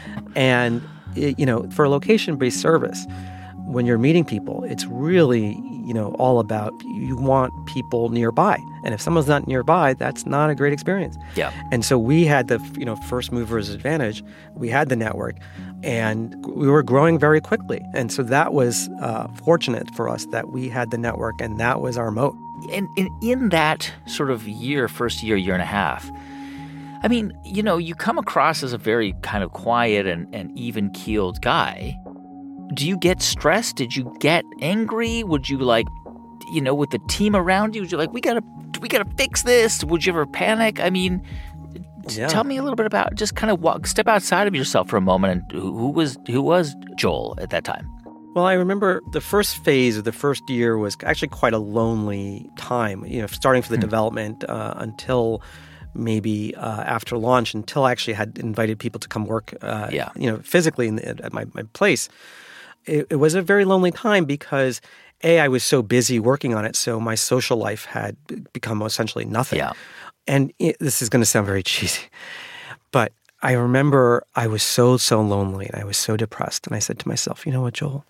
And, for a location-based service, when you're meeting people, it's really, all about you want people nearby. And if someone's not nearby, that's not a great experience. Yeah. And so we had the, first mover's advantage. We had the network, and we were growing very quickly. And so that was fortunate for us that we had the network, and that was our moat. And in that sort of first year and a half, I mean, you come across as a very kind of quiet and even-keeled guy. Do you get stressed? Did you get angry? Would you with the team around you, would you we gotta fix this? Would you ever panic? I mean, tell me a little bit about just kind of step outside of yourself for a moment. And who was Joel at that time? Well, I remember the first phase of the first year was actually quite a lonely time, starting for the development until maybe after launch, until I actually had invited people to come work, physically at my place. It was a very lonely time because, I was so busy working on it, so my social life had become essentially nothing. Yeah. And this is going to sound very cheesy, but I remember I was so lonely and I was so depressed. And I said to myself, you know what, Joel?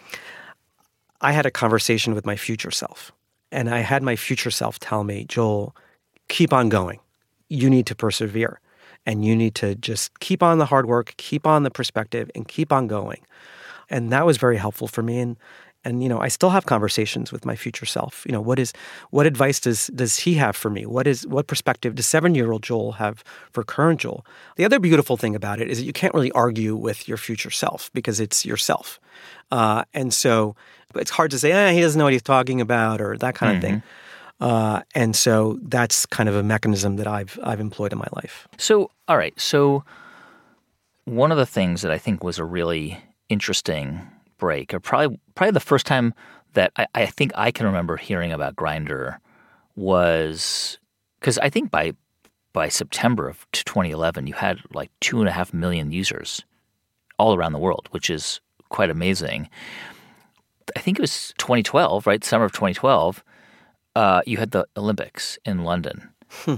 I had a conversation with my future self. And I had my future self tell me, Joel, keep on going. You need to persevere. And you need to just keep on the hard work, keep on the perspective, and keep on going. And that was very helpful for me. And I still have conversations with my future self. What advice does he have for me? What perspective does 7-year-old Joel have for current Joel? The other beautiful thing about it is that you can't really argue with your future self because it's yourself. And so it's hard to say, he doesn't know what he's talking about or that kind of thing. And so that's kind of a mechanism that I've employed in my life. So, all right. So one of the things that I think was a really interesting break, or probably the first time that I think I can remember hearing about Grindr, was because I think by September of 2011, you had 2.5 million users all around the world, which is quite amazing. I think it was 2012, right? Summer of 2012, you had the Olympics in London.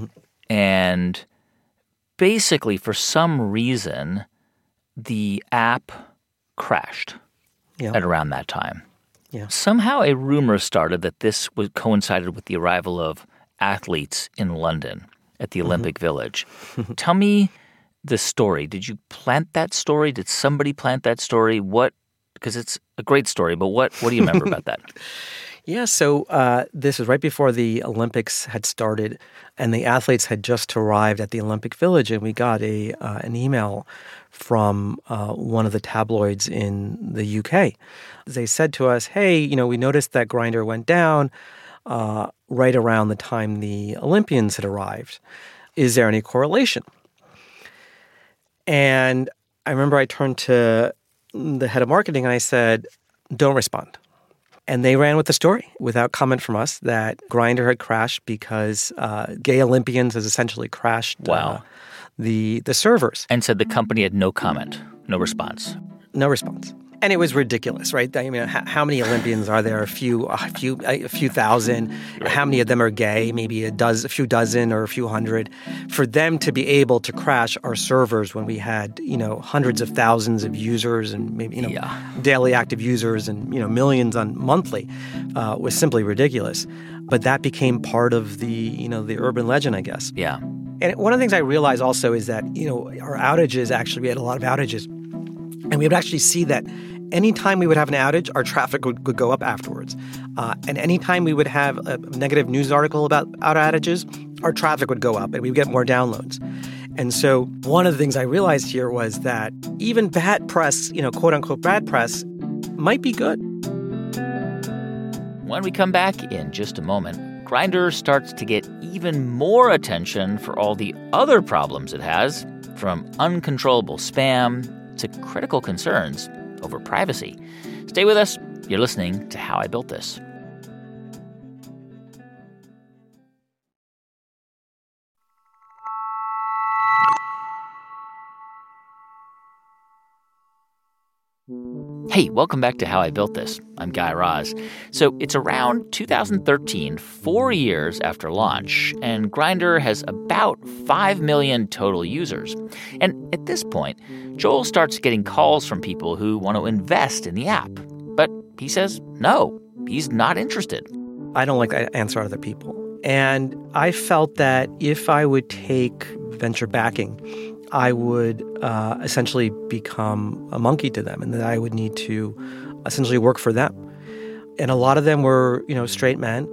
And basically, for some reason, the app crashed. Yeah. At around that time. Yeah. Somehow a rumor started that this coincided with the arrival of athletes in London at the Olympic Village. Tell me the story. Did you plant that story? Did somebody plant that story? Because it's a great story, but what do you remember about that? Yeah, so this was right before the Olympics had started, and the athletes had just arrived at the Olympic Village, and we got an email from one of the tabloids in the UK. They said to us, hey, we noticed that Grindr went down right around the time the Olympians had arrived. Is there any correlation? And I remember I turned to the head of marketing and I said, don't respond. And they ran with the story without comment from us that Grindr had crashed because gay Olympians has essentially crashed the servers. And said the company had no comment, no response. No response. And it was ridiculous, right? I mean, how many Olympians are there? A few thousand. Right. How many of them are gay? Maybe a few dozen or a few hundred. For them to be able to crash our servers when we had, hundreds of thousands of users and maybe, daily active users and, millions on monthly was simply ridiculous. But that became part of the urban legend, I guess. Yeah. And one of the things I realized also is that, our outages, actually, we had a lot of outages. And we would actually see that anytime we would have an outage, our traffic would go up afterwards. And anytime we would have a negative news article about outages, our traffic would go up and we would get more downloads. And so one of the things I realized here was that even bad press, quote unquote bad press, might be good. When we come back in just a moment, Grindr starts to get even more attention for all the other problems it has, from uncontrollable spam to critical concerns over privacy. Stay with us. You're listening to How I Built This. Hey, welcome back to How I Built This. I'm Guy Raz. So it's around 2013, 4 years after launch, and Grindr has about 5 million total users. And at this point, Joel starts getting calls from people who want to invest in the app. But he says no, he's not interested. I don't like to answer other people. And I felt that if I would take venture backing, I would essentially become a monkey to them and that I would need to essentially work for them. And a lot of them were, straight men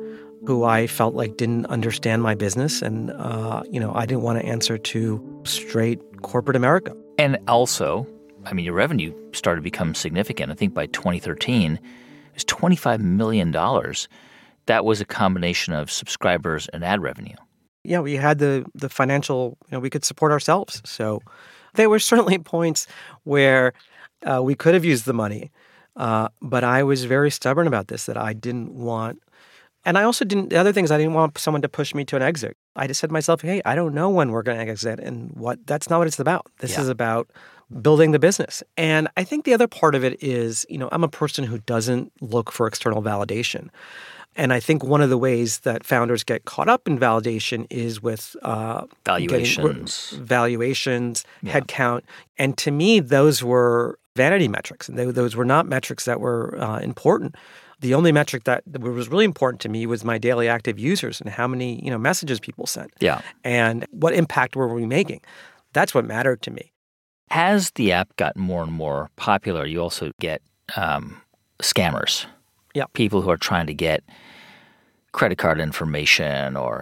who I felt like didn't understand my business. And, I didn't want to answer to straight corporate America. And also, your revenue started to become significant. I think by 2013, it was $25 million. That was a combination of subscribers and ad revenue. Yeah, we had the financial, we could support ourselves. So there were certainly points where we could have used the money. But I was very stubborn about this, that I didn't want. And I also didn't, the other things, I didn't want someone to push me to an exit. I just said to myself, hey, I don't know when we're going to exit and that's not what it's about. This is about building the business. And I think the other part of it is, I'm a person who doesn't look for external validation. And I think one of the ways that founders get caught up in validation is with valuations, headcount. And to me, those were vanity metrics. And those were not metrics that were important. The only metric that was really important to me was my daily active users and how many messages people sent. Yeah. And what impact were we making. That's what mattered to me. As the app got more and more popular, you also get scammers. Yeah. People who are trying to get credit card information or,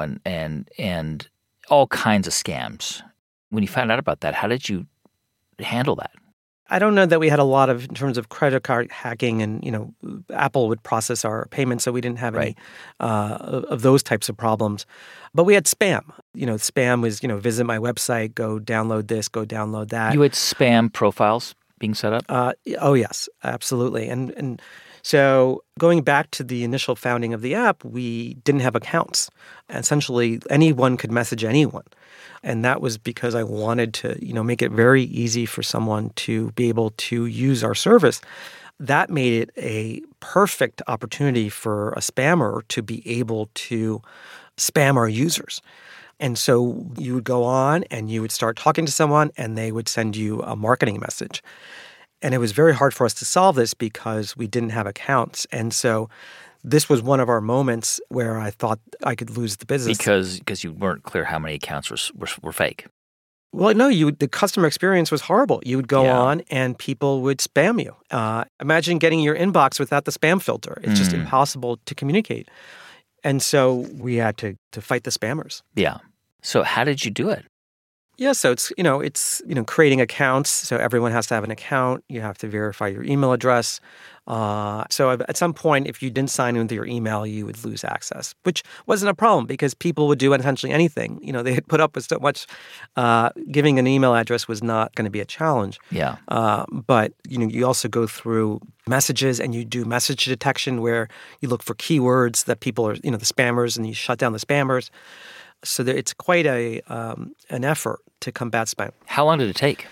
and all kinds of scams. When you found out about that, how did you handle that? I don't know that we had a lot of, in terms of credit card hacking and, Apple would process our payments, so we didn't have any of those types of problems. But we had spam. Spam was, visit my website, go download this, go download that. You had spam profiles being set up? Oh, yes, absolutely. And so going back to the initial founding of the app, we didn't have accounts. Essentially, anyone could message anyone. And that was because I wanted to, make it very easy for someone to be able to use our service. That made it a perfect opportunity for a spammer to be able to spam our users. And so you would go on and you would start talking to someone and they would send you a marketing message. And it was very hard for us to solve this because we didn't have accounts. And so this was one of our moments where I thought I could lose the business. Because you weren't clear how many accounts were fake. Well, no, the customer experience was horrible. You would go on and people would spam you. Imagine getting your inbox without the spam filter. It's just impossible to communicate. And so we had to fight the spammers. Yeah. So how did you do it? Yeah, so it's creating accounts. So everyone has to have an account. You have to verify your email address. So at some point, if you didn't sign in with your email, you would lose access, which wasn't a problem because people would do essentially anything. They had put up with so much. Giving an email address was not going to be a challenge. Yeah. But you also go through messages and you do message detection where you look for keywords that people are the spammers and you shut down the spammers. So it's quite an effort to combat spam. How long did it take?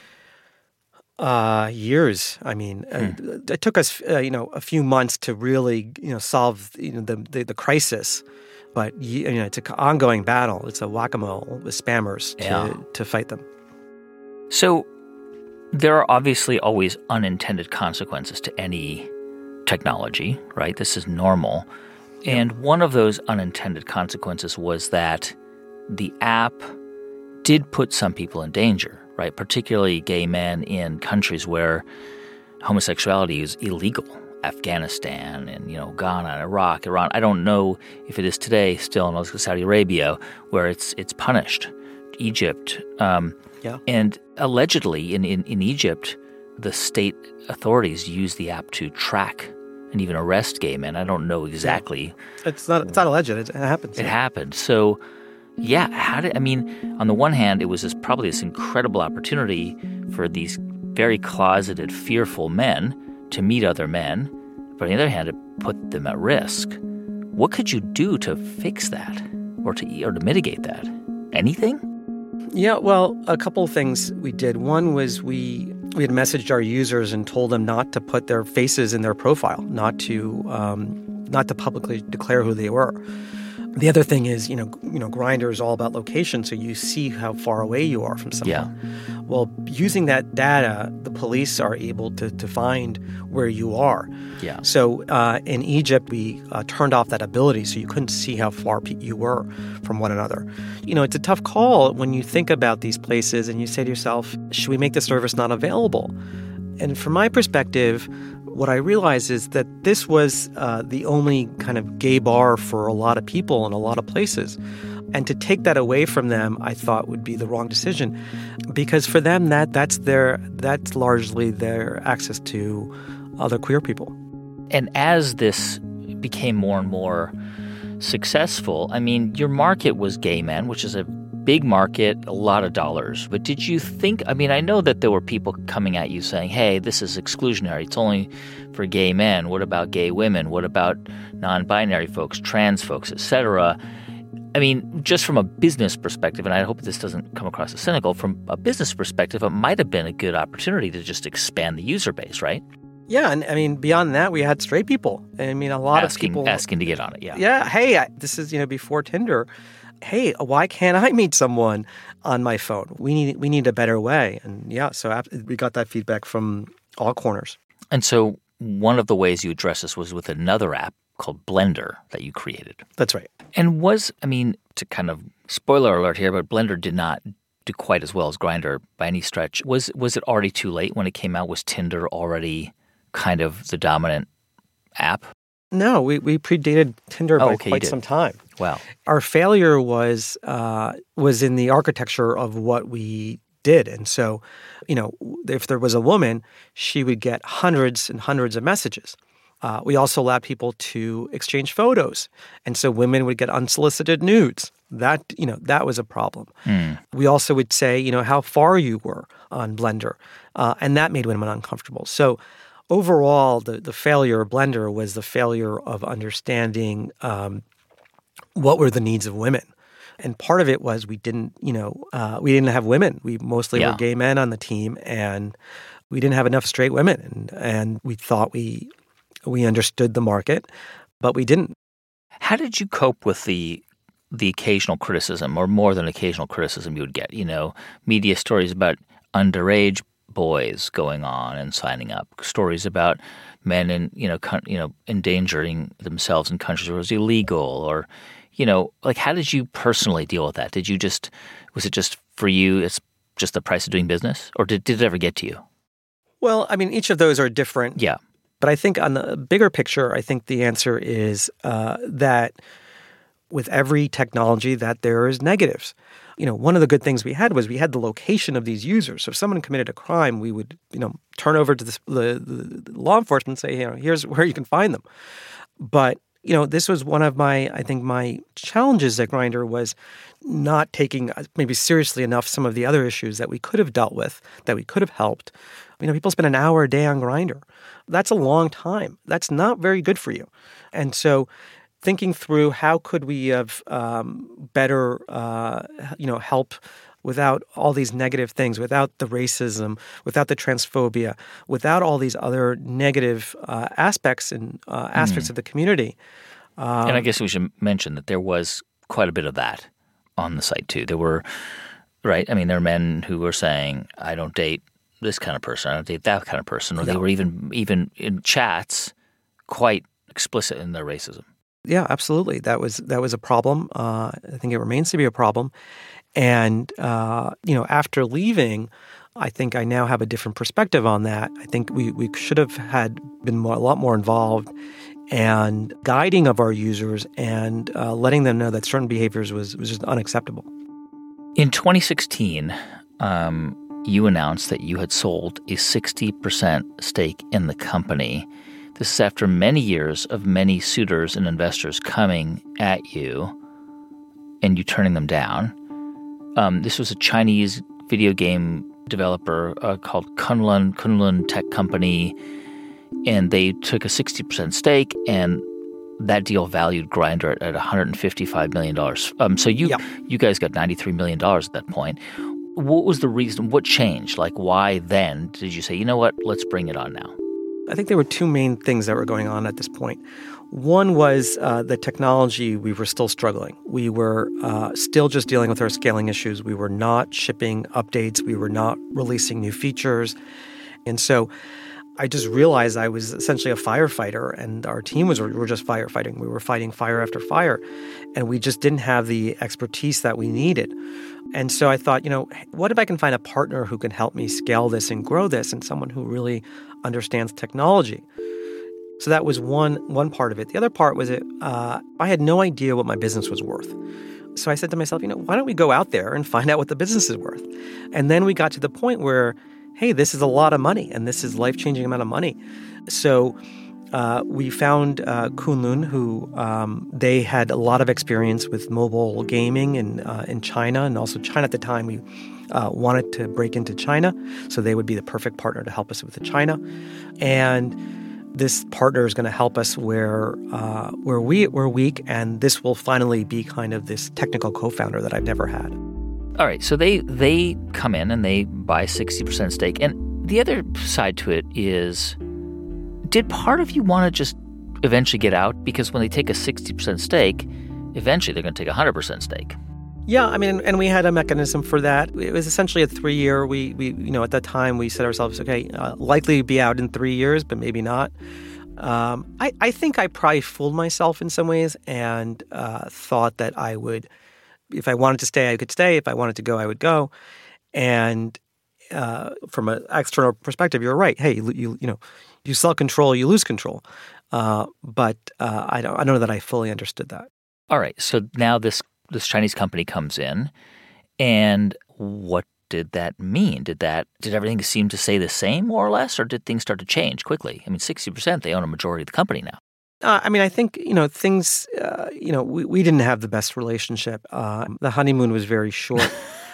Years. It took us, a few months to really, solve, the crisis. But it's an ongoing battle. It's a whack-a-mole with spammers to fight them. So there are obviously always unintended consequences to any technology, right? This is normal. Yeah. And one of those unintended consequences was that the app did put some people in danger, right? Particularly gay men in countries where homosexuality is illegal. Afghanistan and, Ghana, Iraq, Iran. I don't know if it is today still in Saudi Arabia where it's punished. Egypt. And allegedly in Egypt, the state authorities use the app to track and even arrest gay men. I don't know exactly. It's not alleged. It happens. It happened. So yeah, on the one hand, it was probably this incredible opportunity for these very closeted, fearful men to meet other men. But on the other hand, it put them at risk. What could you do to fix that or to mitigate that? Anything? Yeah, well, a couple of things we did. One was we had messaged our users and told them not to put their faces in their profile, not to publicly declare who they were. The other thing is, Grindr is all about location, so you see how far away you are from someone. Yeah. Well, using that data, the police are able to find where you are. Yeah. So in Egypt, we turned off that ability, so you couldn't see how far you were from one another. It's a tough call when you think about these places and you say to yourself, should we make the service not available? And from my perspective, what I realized is that this was the only kind of gay bar for a lot of people in a lot of places. And to take that away from them, I thought would be the wrong decision, because for them, that's largely their access to other queer people. And as this became more and more successful, I mean, your market was gay men, which is a big market, a lot of dollars. But did you think, I mean, I know that there were people coming at you saying, hey, this is exclusionary. It's only for gay men. What about gay women? What about non-binary folks, trans folks, etc.? I mean, just from a business perspective, and I hope this doesn't come across as cynical, from a business perspective, it might have been a good opportunity to just expand the user base, right? Yeah, and I mean, beyond that, we had straight people. I mean, a lot of people asking to get on it. Yeah. Yeah. Hey, this is before Tinder. Hey, why can't I meet someone on my phone? We need a better way. And yeah, so we got that feedback from all corners. And so one of the ways you address this was with another app called Blender that you created. That's right. And to kind of spoiler alert here, but Blender did not do quite as well as Grindr by any stretch. Was it already too late when it came out? Was Tinder already kind of the dominant app? No, we predated Tinder by quite some time. Wow. Our failure was in the architecture of what we did. And so, if there was a woman, she would get hundreds and hundreds of messages. We also allowed people to exchange photos. And so women would get unsolicited nudes. That was a problem. We also would say, how far you were on Blender. And that made women uncomfortable. So overall, the failure of Blender was the failure of understanding what were the needs of women. And part of it was we didn't have women. We mostly were gay men on the team, and we didn't have enough straight women. And we thought we understood the market, but we didn't. How did you cope with the occasional criticism, or more than occasional criticism you would get? Media stories about underage boys going on and signing up, stories about men endangering themselves in countries where it was illegal, or how did you personally deal with that? Was it just for you, it's just the price of doing business, or did it ever get to you? Well, I mean, each of those are different. Yeah. But I think on the bigger picture, I think the answer is that with every technology that there is negatives. One of the good things we had was we had the location of these users. So if someone committed a crime, we would, turn over to the law enforcement and say, here's where you can find them. But, this was one of my challenges at Grindr was not taking maybe seriously enough some of the other issues that we could have dealt with, that we could have helped. People spend an hour a day on Grindr. That's a long time. That's not very good for you. And so thinking through how could we have better, help without all these negative things, without the racism, without the transphobia, without all these other negative aspects and aspects of the community. And I guess we should mention that there was quite a bit of that on the site too. There were, right? I mean, there are men who were saying, I don't date this kind of person, I don't date that kind of person, or they were even in chats quite explicit in their racism. Yeah, absolutely. That was a problem. I think it remains to be a problem. And after leaving, I think I now have a different perspective on that. I think we should have been a lot more involved and guiding of our users and letting them know that certain behaviors was just unacceptable. In 2016, you announced that you had sold a 60% stake in the company. This is after many years of many suitors and investors coming at you and you turning them down. This was a Chinese video game developer called Kunlun Tech Company, and they took a 60% stake, and that deal valued Grindr at $155 million. So you guys got $93 million at that point. What was the reason? What changed? Like, why then did you say, you know what, let's bring it on now? I think there were two main things that were going on at this point. One was the technology. We were still struggling. We were still just dealing with our scaling issues. We were not shipping updates. We were not releasing new features. And so I just realized I was essentially a firefighter, and our team were just firefighting. We were fighting fire after fire, and we just didn't have the expertise that we needed. And so I thought, what if I can find a partner who can help me scale this and grow this, and someone who really understands technology? So that was one part of it. The other part was I had no idea what my business was worth. So I said to myself, why don't we go out there and find out what the business is worth? And then we got to the point where, hey, this is a lot of money, and this is life-changing amount of money. So we found Kunlun, who they had a lot of experience with mobile gaming in China, and also China at the time. We wanted to break into China, so they would be the perfect partner to help us with the China. And this partner is going to help us where we're weak, and this will finally be kind of this technical co-founder that I've never had. All right, so they come in and they buy 60% stake. And the other side to it is, did part of you want to just eventually get out? Because when they take a 60% stake, eventually they're going to take a 100% stake. Yeah, I mean, and we had a mechanism for that. It was essentially a 3-year. We at that time we said ourselves, okay, likely be out in 3 years, but maybe not. I think I probably fooled myself in some ways and thought that I would, if I wanted to stay, I could stay. If I wanted to go, I would go. And from an external perspective, you're right. Hey, you sell control, you lose control. But I don't know that I fully understood that. All right. So now this Chinese company comes in, and what did that mean? Did everything seem to stay the same more or less, or did things start to change quickly? I mean, 60%, they own a majority of the company now. I think, things, we didn't have the best relationship. The honeymoon was very short.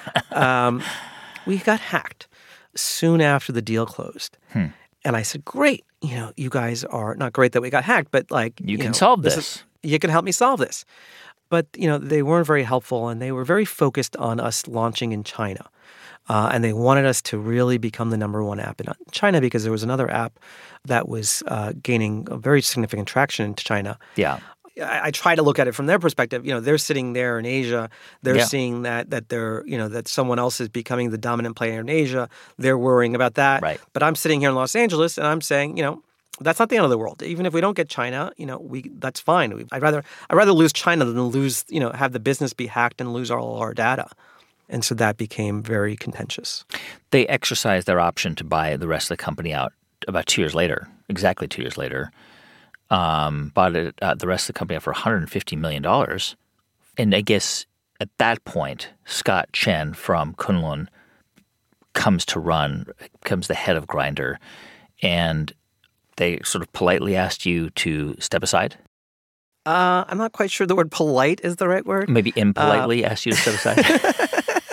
We got hacked soon after the deal closed. And I said, great, you guys are not great that we got hacked, but you can solve this. You can help me solve this. But, they weren't very helpful, and they were very focused on us launching in China. And they wanted us to really become the number one app in China, because there was another app that was gaining a very significant traction into China. Yeah. I try to look at it from their perspective. They're sitting there in Asia. They're seeing that they're, that someone else is becoming the dominant player in Asia. They're worrying about that. Right. But I'm sitting here in Los Angeles, and I'm saying, that's not the end of the world. Even if we don't get China, that's fine. I'd rather lose China than lose, have the business be hacked and lose all our data. And so that became very contentious. They exercised their option to buy the rest of the company out about 2 years later, exactly 2 years later. Bought the rest of the company out for $150 million. And I guess at that point, Scott Chen from Kunlun becomes the head of Grindr, and they sort of politely asked you to step aside? I'm not quite sure the word polite is the right word. Maybe impolitely asked you to step aside?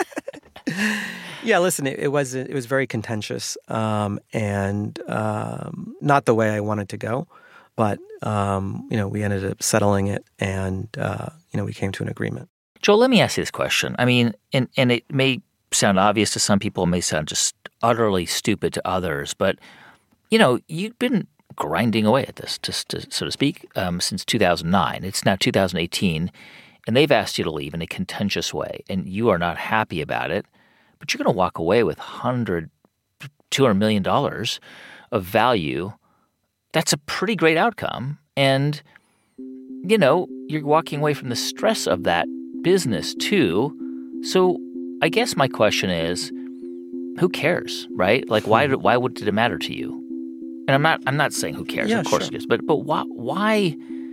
Yeah, listen, it was very contentious and not the way I wanted to go. But, we ended up settling it, and, we came to an agreement. Joel, let me ask you this question. I mean, and it may sound obvious to some people, it may sound just utterly stupid to others, but, you've been grinding away at this, so to speak, since 2009. It's now 2018, and they've asked you to leave in a contentious way, and you are not happy about it, but you're going to walk away with $200 million of value. That's a pretty great outcome, and, you're walking away from the stress of that business too. So I guess my question is, who cares, right? Like, why did it matter to you? And I'm not saying who cares. Yeah, of course sure. it cares. But why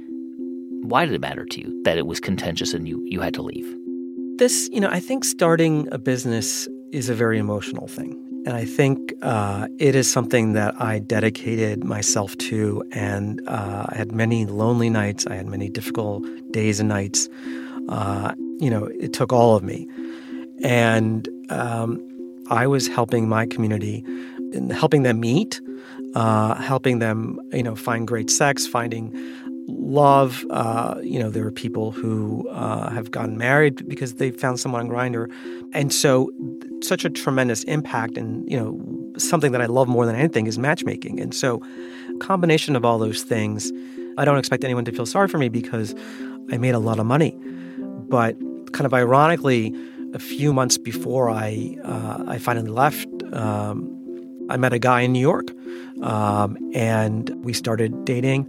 did it matter to you that it was contentious and you had to leave? This, I think starting a business is a very emotional thing. And I think it is something that I dedicated myself to. And I had many lonely nights. I had many difficult days and nights. It took all of me. And I was helping my community, and helping them meet, helping them, find great sex, finding love. There are people who have gotten married because they found someone on Grindr. And so such a tremendous impact, and, something that I love more than anything is matchmaking. And so combination of all those things, I don't expect anyone to feel sorry for me because I made a lot of money. But kind of ironically, a few months before I finally left, I met a guy in New York, and we started dating.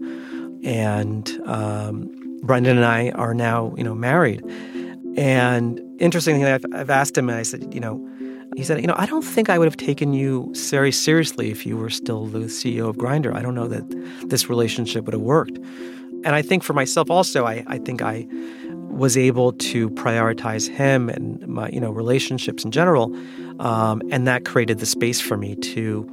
And Brendan and I are now, married. And interestingly, I've asked him, and I said, he said, I don't think I would have taken you very seriously if you were still the CEO of Grindr. I don't know that this relationship would have worked. And I think for myself also, I think I was able to prioritize him and my, relationships in general. And that created the space for me to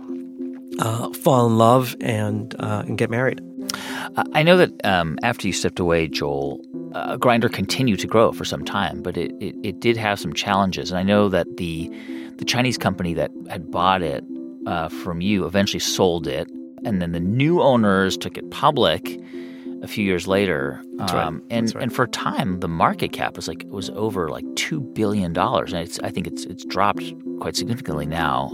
fall in love and get married. I know that after you stepped away, Joel, Grindr continued to grow for some time, but it did have some challenges. And I know that the Chinese company that had bought it from you eventually sold it, and then the new owners took it public a few years later. That's right. And for a time, the market cap was over like $2 billion. And I think it's dropped quite significantly now.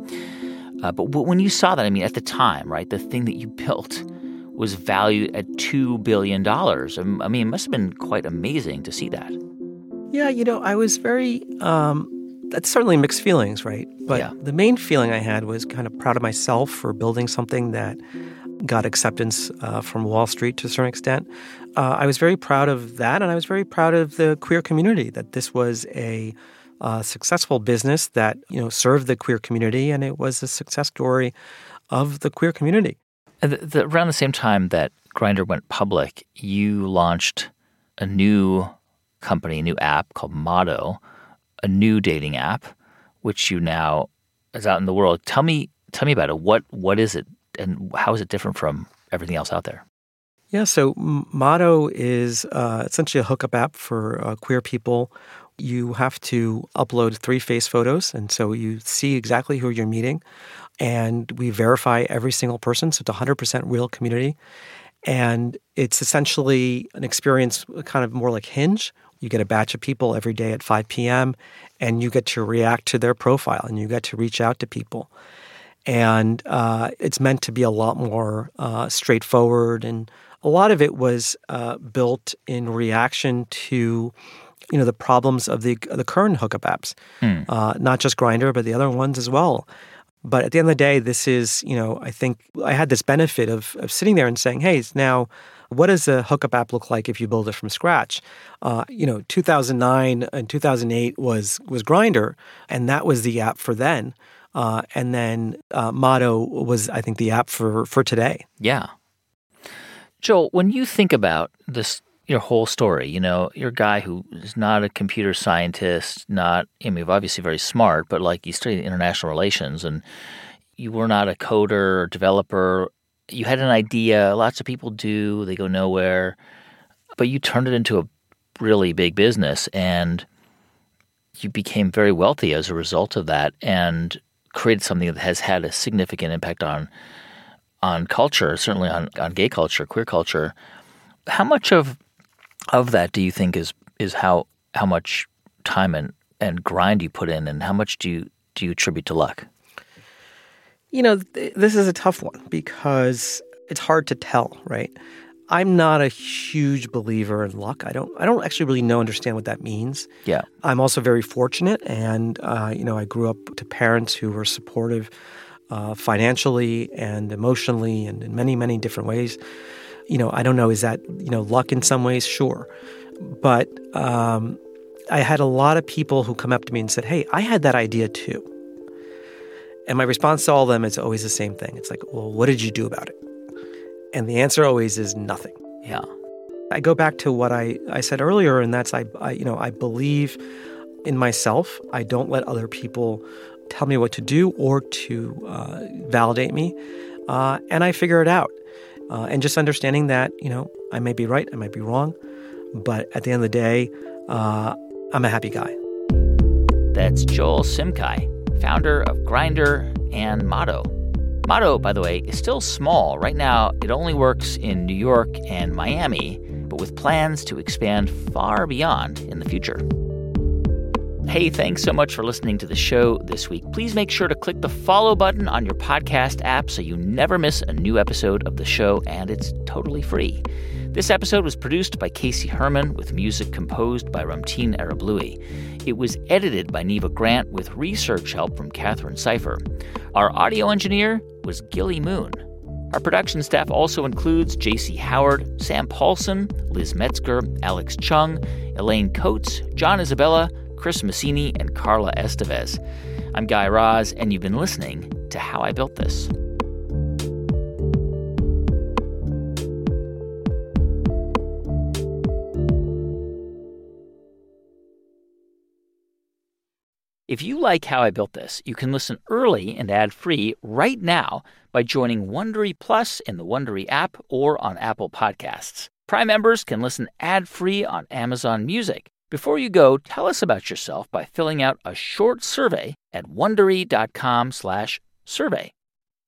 But when you saw that, at the time, right, the thing that you built was valued at $2 billion. It must have been quite amazing to see that. Yeah, I was very that's certainly mixed feelings, right? But The main feeling I had was kind of proud of myself for building something that got acceptance from Wall Street to a certain extent. I was very proud of that, and I was very proud of the queer community, that this was a successful business that, served the queer community, and it was a success story of the queer community. Around the same time that Grindr went public, you launched a new company, a new app called Motto, a new dating app, which you now is out in the world. Tell me about it. What is it, and how is it different from everything else out there? Yeah, so Motto is essentially a hookup app for queer people. You have to upload 3 face photos, and so you see exactly who you're meeting. And we verify every single person, so it's 100% real community. And it's essentially an experience kind of more like Hinge. You get a batch of people every day at 5 p.m., and you get to react to their profile, and you get to reach out to people. And it's meant to be a lot more straightforward. And a lot of it was built in reaction to the problems of the current hookup apps, not just Grindr, but the other ones as well. But at the end of the day, this is, I think I had this benefit of sitting there and saying, hey, now what does a hookup app look like if you build it from scratch? 2009 and 2008 was Grindr, and that was the app for then. And then Motto was, I think, the app for today. Yeah. Joel, when you think about this, your whole story, you're a guy who is not a computer scientist, obviously very smart, but you studied international relations, and you were not a coder or developer. You had an idea. Lots of people do. They go nowhere. But you turned it into a really big business, and you became very wealthy as a result of that, and created something that has had a significant impact on culture, certainly on gay culture, queer culture. How much of that do you think is how much time and grind you put in, and how much do you attribute to luck? This is a tough one because it's hard to tell, right? I'm not a huge believer in luck. I don't actually really understand what that means. Yeah. I'm also very fortunate, and I grew up to parents who were supportive financially and emotionally and in many, many different ways. I don't know, is that, luck in some ways? Sure. But I had a lot of people who come up to me and said, hey, I had that idea too. And my response to all of them is always the same thing. It's like, well, what did you do about it? And the answer always is nothing. Yeah. I go back to what I said earlier, and that's I believe in myself. I don't let other people tell me what to do or to validate me. And I figure it out. And just understanding that, I may be right, I might be wrong, but at the end of the day, I'm a happy guy. That's Joel Simkhai, founder of Grindr and Motto. Motto, by the way, is still small. Right now, it only works in New York and Miami, but with plans to expand far beyond in the future. Hey, thanks so much for listening to the show this week. Please make sure to click the follow button on your podcast app so you never miss a new episode of the show, and it's totally free. This episode was produced by Casey Herman with music composed by Ramtin Arablouei. It was edited by Neva Grant with research help from Catherine Cipher. Our audio engineer was Gilly Moon. Our production staff also includes J.C. Howard, Sam Paulson, Liz Metzger, Alex Chung, Elaine Coates, John Isabella, Chris Massini, and Carla Estevez. I'm Guy Raz, and you've been listening to How I Built This. If you like How I Built This, you can listen early and ad-free right now by joining Wondery Plus in the Wondery app or on Apple Podcasts. Prime members can listen ad-free on Amazon Music. Before you go, tell us about yourself by filling out a short survey at Wondery.com/survey.